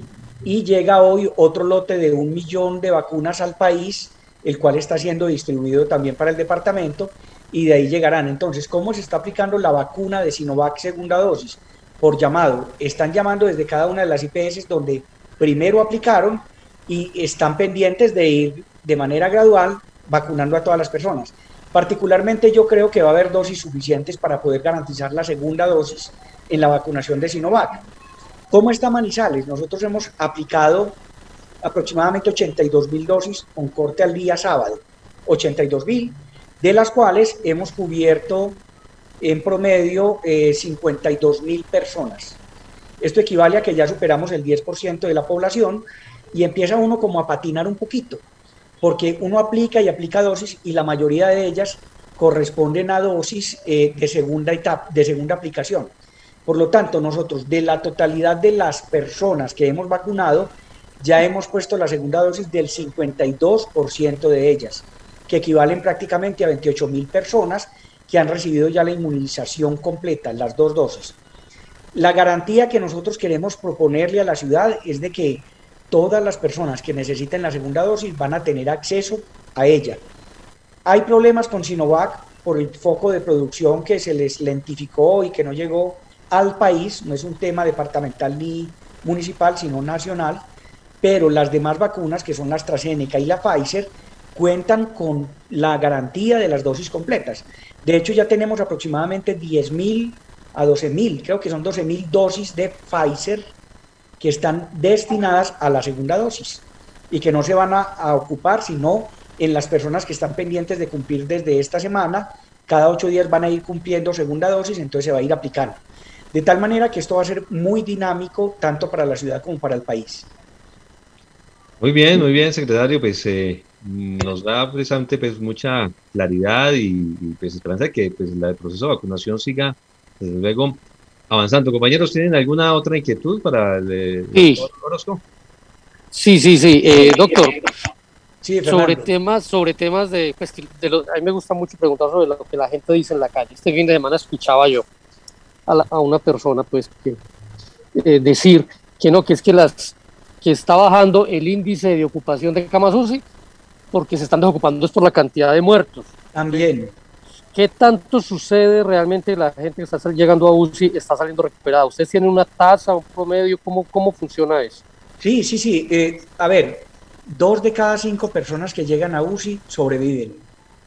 Y llega hoy otro lote de un millón de vacunas al país, el cual está siendo distribuido también para el departamento, y de ahí llegarán. Entonces, ¿cómo se está aplicando la vacuna de Sinovac segunda dosis? Por llamado. Están llamando desde cada una de las I P S donde primero aplicaron y están pendientes de ir de manera gradual vacunando a todas las personas. Particularmente yo creo que va a haber dosis suficientes para poder garantizar la segunda dosis en la vacunación de Sinovac. ¿Cómo está Manizales? Nosotros hemos aplicado aproximadamente ochenta y dos mil dosis con corte al día sábado, ochenta y dos mil, de las cuales hemos cubierto en promedio eh, cincuenta y dos mil personas. Esto equivale a que ya superamos el diez por ciento de la población y empieza uno como a patinar un poquito, porque uno aplica y aplica dosis y la mayoría de ellas corresponden a dosis eh, de segunda etapa, de segunda aplicación. Por lo tanto, nosotros de la totalidad de las personas que hemos vacunado, ya hemos puesto la segunda dosis del cincuenta y dos por ciento de ellas, que equivalen prácticamente a veintiocho mil personas que han recibido ya la inmunización completa, las dos dosis. La garantía que nosotros queremos proponerle a la ciudad es de que todas las personas que necesiten la segunda dosis van a tener acceso a ella. Hay problemas con Sinovac por el foco de producción que se les lentificó y que no llegó al país, no es un tema departamental ni municipal, sino nacional, pero las demás vacunas, que son la AstraZeneca y la Pfizer, cuentan con la garantía de las dosis completas. De hecho, ya tenemos aproximadamente diez mil a doce mil, creo que son doce mil dosis de Pfizer que están destinadas a la segunda dosis y que no se van a, a ocupar sino en las personas que están pendientes de cumplir desde esta semana. Cada ocho días van a ir cumpliendo segunda dosis, entonces se va a ir aplicando. De tal manera que esto va a ser muy dinámico tanto para la ciudad como para el país. Muy bien, muy bien, secretario, pues eh, nos da precisamente pues mucha claridad y, y pues esperanza de que pues, la, el proceso de vacunación siga desde luego avanzando. Compañeros, ¿tienen alguna otra inquietud para el sí. doctor Orozco? Sí, sí, sí, eh, doctor. Sí, sobre temas, sobre temas de, pues, de lo, a mí me gusta mucho preguntar sobre lo que la gente dice en la calle. Este fin de semana escuchaba yo a, la, a una persona, pues, que eh, decir que no, que es que las que está bajando el índice de ocupación de camas U C I, porque se están desocupando es por la cantidad de muertos. También. ¿Qué tanto sucede realmente? La gente que está llegando a U C I está saliendo recuperada. ¿Ustedes tienen una tasa, un promedio? ¿Cómo, cómo funciona eso? Sí, sí, sí. Eh, a ver, dos de cada cinco personas que llegan a U C I sobreviven.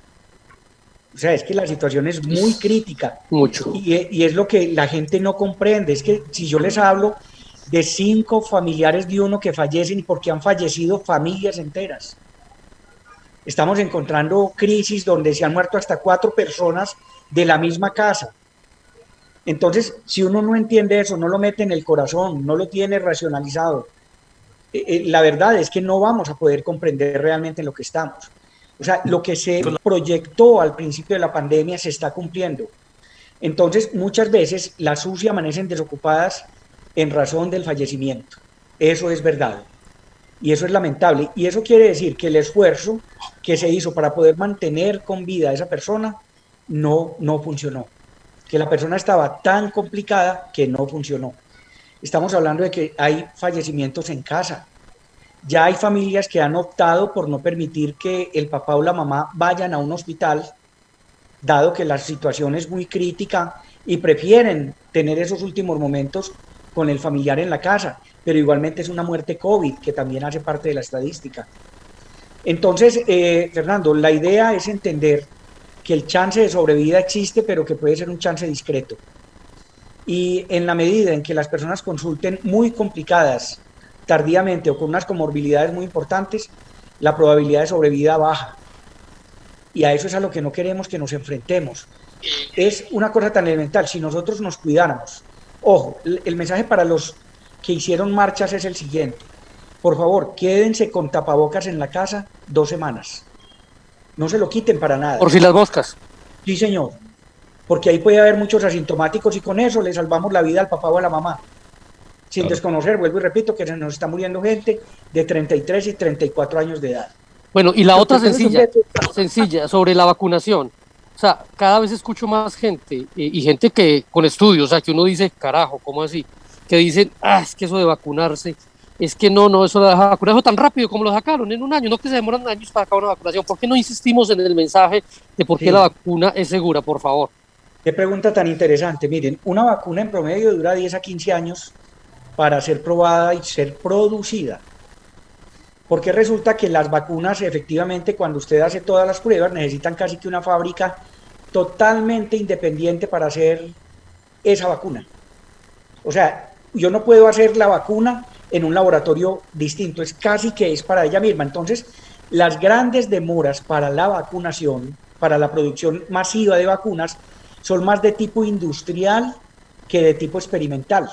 O sea, es que la situación es muy crítica. Mucho. Y, y es lo que la gente no comprende. Es que si yo les hablo de cinco familiares de uno que fallecen y porque han fallecido familias enteras. Estamos encontrando crisis donde se han muerto hasta cuatro personas de la misma casa. Entonces, si uno no entiende eso, no lo mete en el corazón, no lo tiene racionalizado, eh, eh, la verdad es que no vamos a poder comprender realmente en lo que estamos. O sea, lo que se proyectó al principio de la pandemia se está cumpliendo. Entonces, muchas veces las U C I amanecen desocupadas en razón del fallecimiento. Eso es verdad. Y eso es lamentable. Y eso quiere decir que el esfuerzo que se hizo para poder mantener con vida a esa persona no, no funcionó. Que la persona estaba tan complicada que no funcionó. Estamos hablando de que hay fallecimientos en casa. Ya hay familias que han optado por no permitir que el papá o la mamá vayan a un hospital, dado que la situación es muy crítica y prefieren tener esos últimos momentos con el familiar en la casa, pero igualmente es una muerte COVID que también hace parte de la estadística. Entonces, eh, Fernando, la idea es entender que el chance de sobrevida existe, pero que puede ser un chance discreto. Y en la medida en que las personas consulten muy complicadas, tardíamente o con unas comorbilidades muy importantes, la probabilidad de sobrevida baja. Y a eso es a lo que no queremos que nos enfrentemos. Es una cosa tan elemental, si nosotros nos cuidáramos. Ojo, el mensaje para los que hicieron marchas es el siguiente. Por favor, quédense con tapabocas en la casa dos semanas. No se lo quiten para nada. Por si las moscas. Sí, señor. Porque ahí puede haber muchos asintomáticos y con eso le salvamos la vida al papá o a la mamá. Sin claro. desconocer, vuelvo y repito, que se nos está muriendo gente de treinta y tres y treinta y cuatro años de edad. Bueno, y la Pero otra sencilla, sencilla, sobre la vacunación. O sea, cada vez escucho más gente, eh, y gente que con estudios, o sea, que uno dice, carajo, ¿cómo así? Que dicen, ah, es que eso de vacunarse, es que no, no, eso de vacunar eso tan rápido como lo sacaron en un año, no que se demoran años para acabar una vacunación. ¿Por qué no insistimos en el mensaje de por qué sí. la vacuna es segura, por favor? Qué pregunta tan interesante. Miren, una vacuna en promedio dura diez a quince años para ser probada y ser producida. Porque resulta que las vacunas, efectivamente, cuando usted hace todas las pruebas, necesitan casi que una fábrica totalmente independiente para hacer esa vacuna. O sea, yo no puedo hacer la vacuna en un laboratorio distinto, es casi que es para ella misma. Entonces, las grandes demoras para la vacunación, para la producción masiva de vacunas, son más de tipo industrial que de tipo experimental.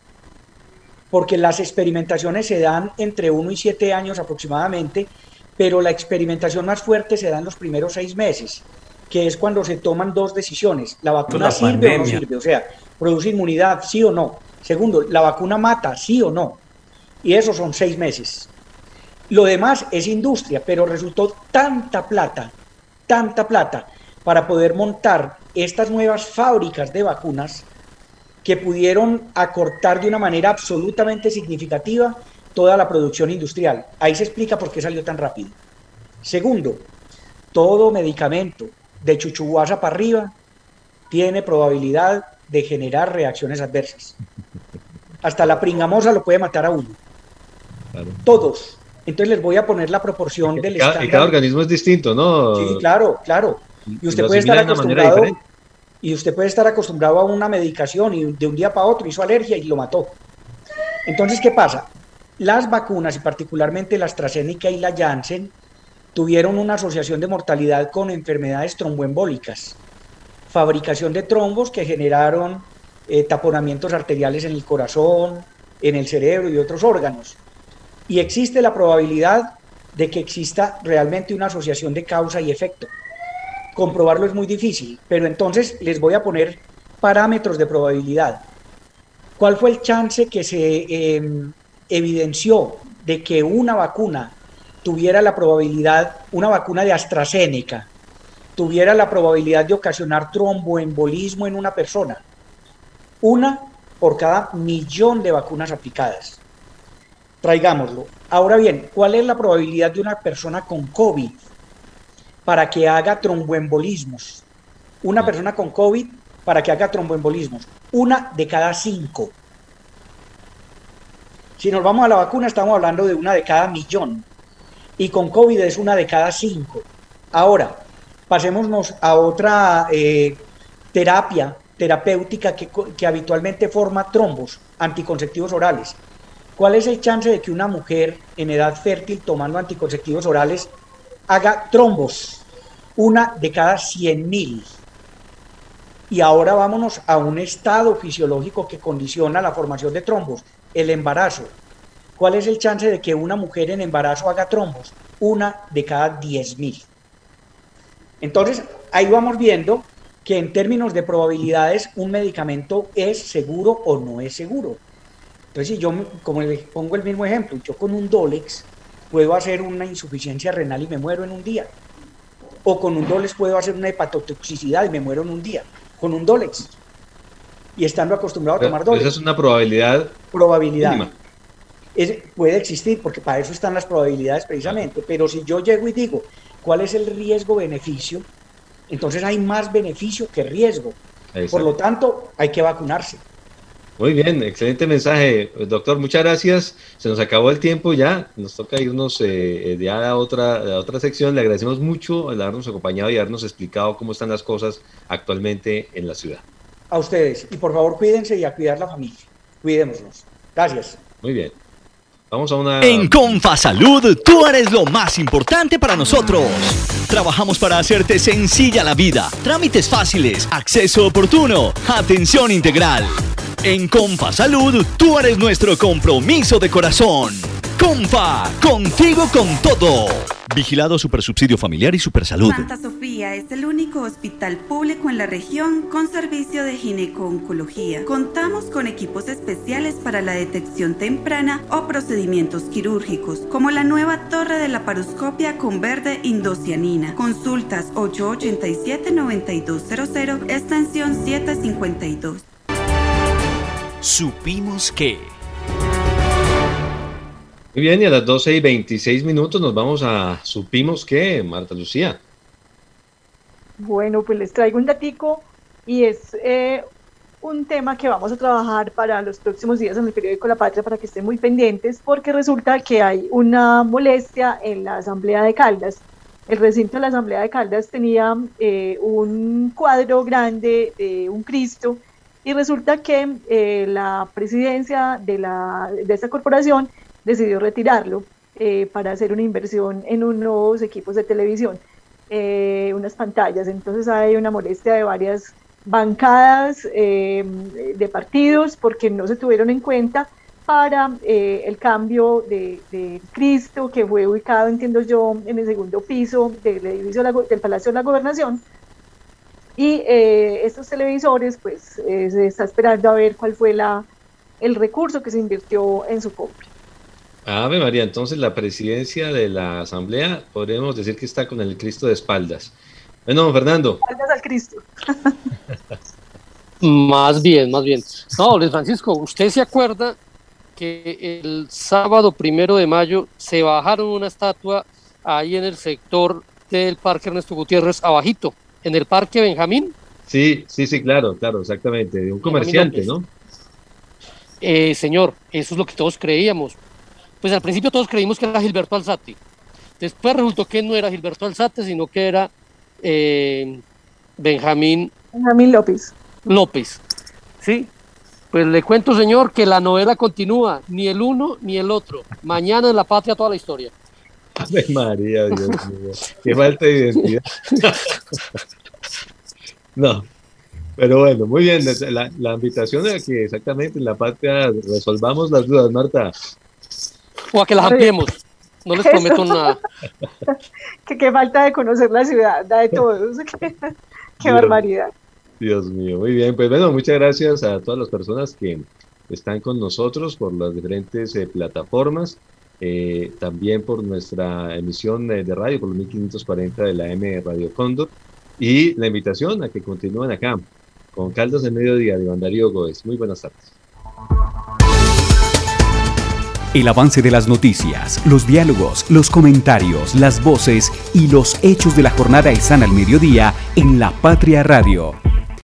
Porque las experimentaciones se dan entre uno y siete años aproximadamente, pero la experimentación más fuerte se da en los primeros seis meses, que es cuando se toman dos decisiones. ¿La vacuna la sirve pandemia. o no sirve? O sea, ¿produce inmunidad, sí o no? Segundo, ¿la vacuna mata, sí o no? Y esos son seis meses. Lo demás es industria, pero resultó tanta plata, tanta plata, para poder montar estas nuevas fábricas de vacunas, que pudieron acortar de una manera absolutamente significativa toda la producción industrial. Ahí se explica por qué salió tan rápido. Segundo, todo medicamento de chuchuguasa para arriba tiene probabilidad de generar reacciones adversas. Hasta la pringamosa lo puede matar a uno. Claro. Todos. Entonces les voy a poner la proporción del cada, estándar. Y cada organismo es distinto, ¿no? Sí, claro, claro. Y usted puede estar acostumbrado... Y usted puede estar acostumbrado a una medicación y de un día para otro hizo alergia y lo mató. Entonces, ¿qué pasa? Las vacunas, y particularmente la AstraZeneca y la Janssen, tuvieron una asociación de mortalidad con enfermedades tromboembólicas, fabricación de trombos que generaron eh, taponamientos arteriales en el corazón, en el cerebro y otros órganos. Y existe la probabilidad de que exista realmente una asociación de causa y efecto. Comprobarlo es muy difícil, pero entonces les voy a poner parámetros de probabilidad. ¿Cuál fue el chance que se eh, evidenció de que una vacuna tuviera la probabilidad, una vacuna de AstraZeneca, tuviera la probabilidad de ocasionar tromboembolismo en una persona? Una por cada millón de vacunas aplicadas. traigámoslo. Ahora bien, ¿cuál es la probabilidad de una persona con COVID para que haga tromboembolismos? Una persona con COVID para que haga tromboembolismos. Una de cada cinco. Si nos vamos a la vacuna, estamos hablando de una de cada millón. Y con COVID es una de cada cinco. Ahora, pasémonos a otra eh, terapia terapéutica que, que habitualmente forma trombos, anticonceptivos orales. ¿Cuál es el chance de que una mujer en edad fértil tomando anticonceptivos orales haga trombos? Una de cada cien mil. Y ahora vámonos a un estado fisiológico que condiciona la formación de trombos, el embarazo. ¿Cuál es el chance de que una mujer en embarazo haga trombos? Una de cada diez mil. Entonces, ahí vamos viendo que en términos de probabilidades un medicamento es seguro o no es seguro. Entonces, si yo, como les pongo el mismo ejemplo, yo con un Dolex puedo hacer una insuficiencia renal y me muero en un día. O con un Dolex puedo hacer una hepatotoxicidad y me muero en un día. Con un Dolex. Y estando acostumbrado a tomar Dolex. Esa es una probabilidad. Probabilidad. Mínima. Es, puede existir, porque para eso están las probabilidades precisamente. Pero si yo llego y digo, ¿cuál es el riesgo-beneficio? Entonces hay más beneficio que riesgo. Exacto. Por lo tanto, hay que vacunarse. Muy bien, excelente mensaje, doctor, muchas gracias. Se nos acabó el tiempo ya, nos toca irnos eh, ya a otra, a otra sección. Le agradecemos mucho el habernos acompañado y habernos explicado cómo están las cosas actualmente en la ciudad. A ustedes, y por favor cuídense y a cuidar la familia. Cuidémonos. Gracias. Muy bien. Vamos a una... En Confasalud, tú eres lo más importante para nosotros. Trabajamos para hacerte sencilla la vida, trámites fáciles, acceso oportuno, atención integral. En Confasalud, tú eres nuestro compromiso de corazón. Confa, contigo con todo. Vigilado Supersubsidio Familiar y Supersalud. Santa Sofía es el único hospital público en la región con servicio de gineco-oncología. Contamos con equipos especiales para la detección temprana o procedimientos quirúrgicos, como la nueva torre de laparoscopia con verde indocianina. Consultas ocho ocho siete, nueve dos cero cero, extensión setecientos cincuenta y dos. Supimos que... Muy bien, y a las doce y veintiséis minutos nos vamos a Supimos que, Marta Lucía. Bueno, pues les traigo un datico y es eh, un tema que vamos a trabajar para los próximos días en el periódico La Patria para que estén muy pendientes, porque resulta que hay una molestia en la Asamblea de Caldas. El recinto de la Asamblea de Caldas tenía eh, un cuadro grande de un Cristo y resulta que eh, la presidencia de, la, de esta corporación decidió retirarlo eh, para hacer una inversión en unos equipos de televisión, eh, unas pantallas. Entonces hay una molestia de varias bancadas eh, de partidos porque no se tuvieron en cuenta para eh, el cambio de, de Cristo, que fue ubicado, entiendo yo, en el segundo piso del edificio de la, del Palacio de la Gobernación. Y eh, estos televisores, pues eh, se está esperando a ver cuál fue la, el recurso que se invirtió en su compra. Ave María, entonces la presidencia de la Asamblea podríamos decir que está con el Cristo de espaldas. Bueno, don Fernando. Espaldas al Cristo. Más bien, más bien. No, Luis Francisco, ¿usted se acuerda que el sábado primero de mayo se bajaron una estatua ahí en el sector del Parque Ernesto Gutiérrez, abajito, en el Parque Benjamín? Sí, sí, sí, claro, claro, exactamente, de un comerciante, ¿no? Eh, señor, eso es lo que todos creíamos. Pues al principio todos creímos que era Gilberto Alzate. Después resultó que no era Gilberto Alzate, sino que era eh, Benjamín... Benjamín López. López, ¿sí? Pues le cuento, señor, que la novela continúa, ni el uno ni el otro. Mañana en La Patria toda la historia. ¡Ave María, Dios mío! ¡Qué falta de identidad! No, pero bueno, muy bien. La, la invitación es que exactamente en La Patria resolvamos las dudas, Marta. O a que las ampliemos. No les prometo nada. que, que falta de conocer la ciudad, da de todos. qué qué barbaridad. Dios mío, muy bien. Pues bueno, muchas gracias a todas las personas que están con nosotros por las diferentes eh, plataformas. Eh, también por nuestra emisión eh, de radio, por los mil quinientos cuarenta de la M Radio Cóndor. Y la invitación a que continúen acá con Caldas del Mediodía de Iván Darío Góez. Muy buenas tardes. El avance de las noticias, los diálogos, los comentarios, las voces y los hechos de la jornada están al mediodía en La Patria Radio.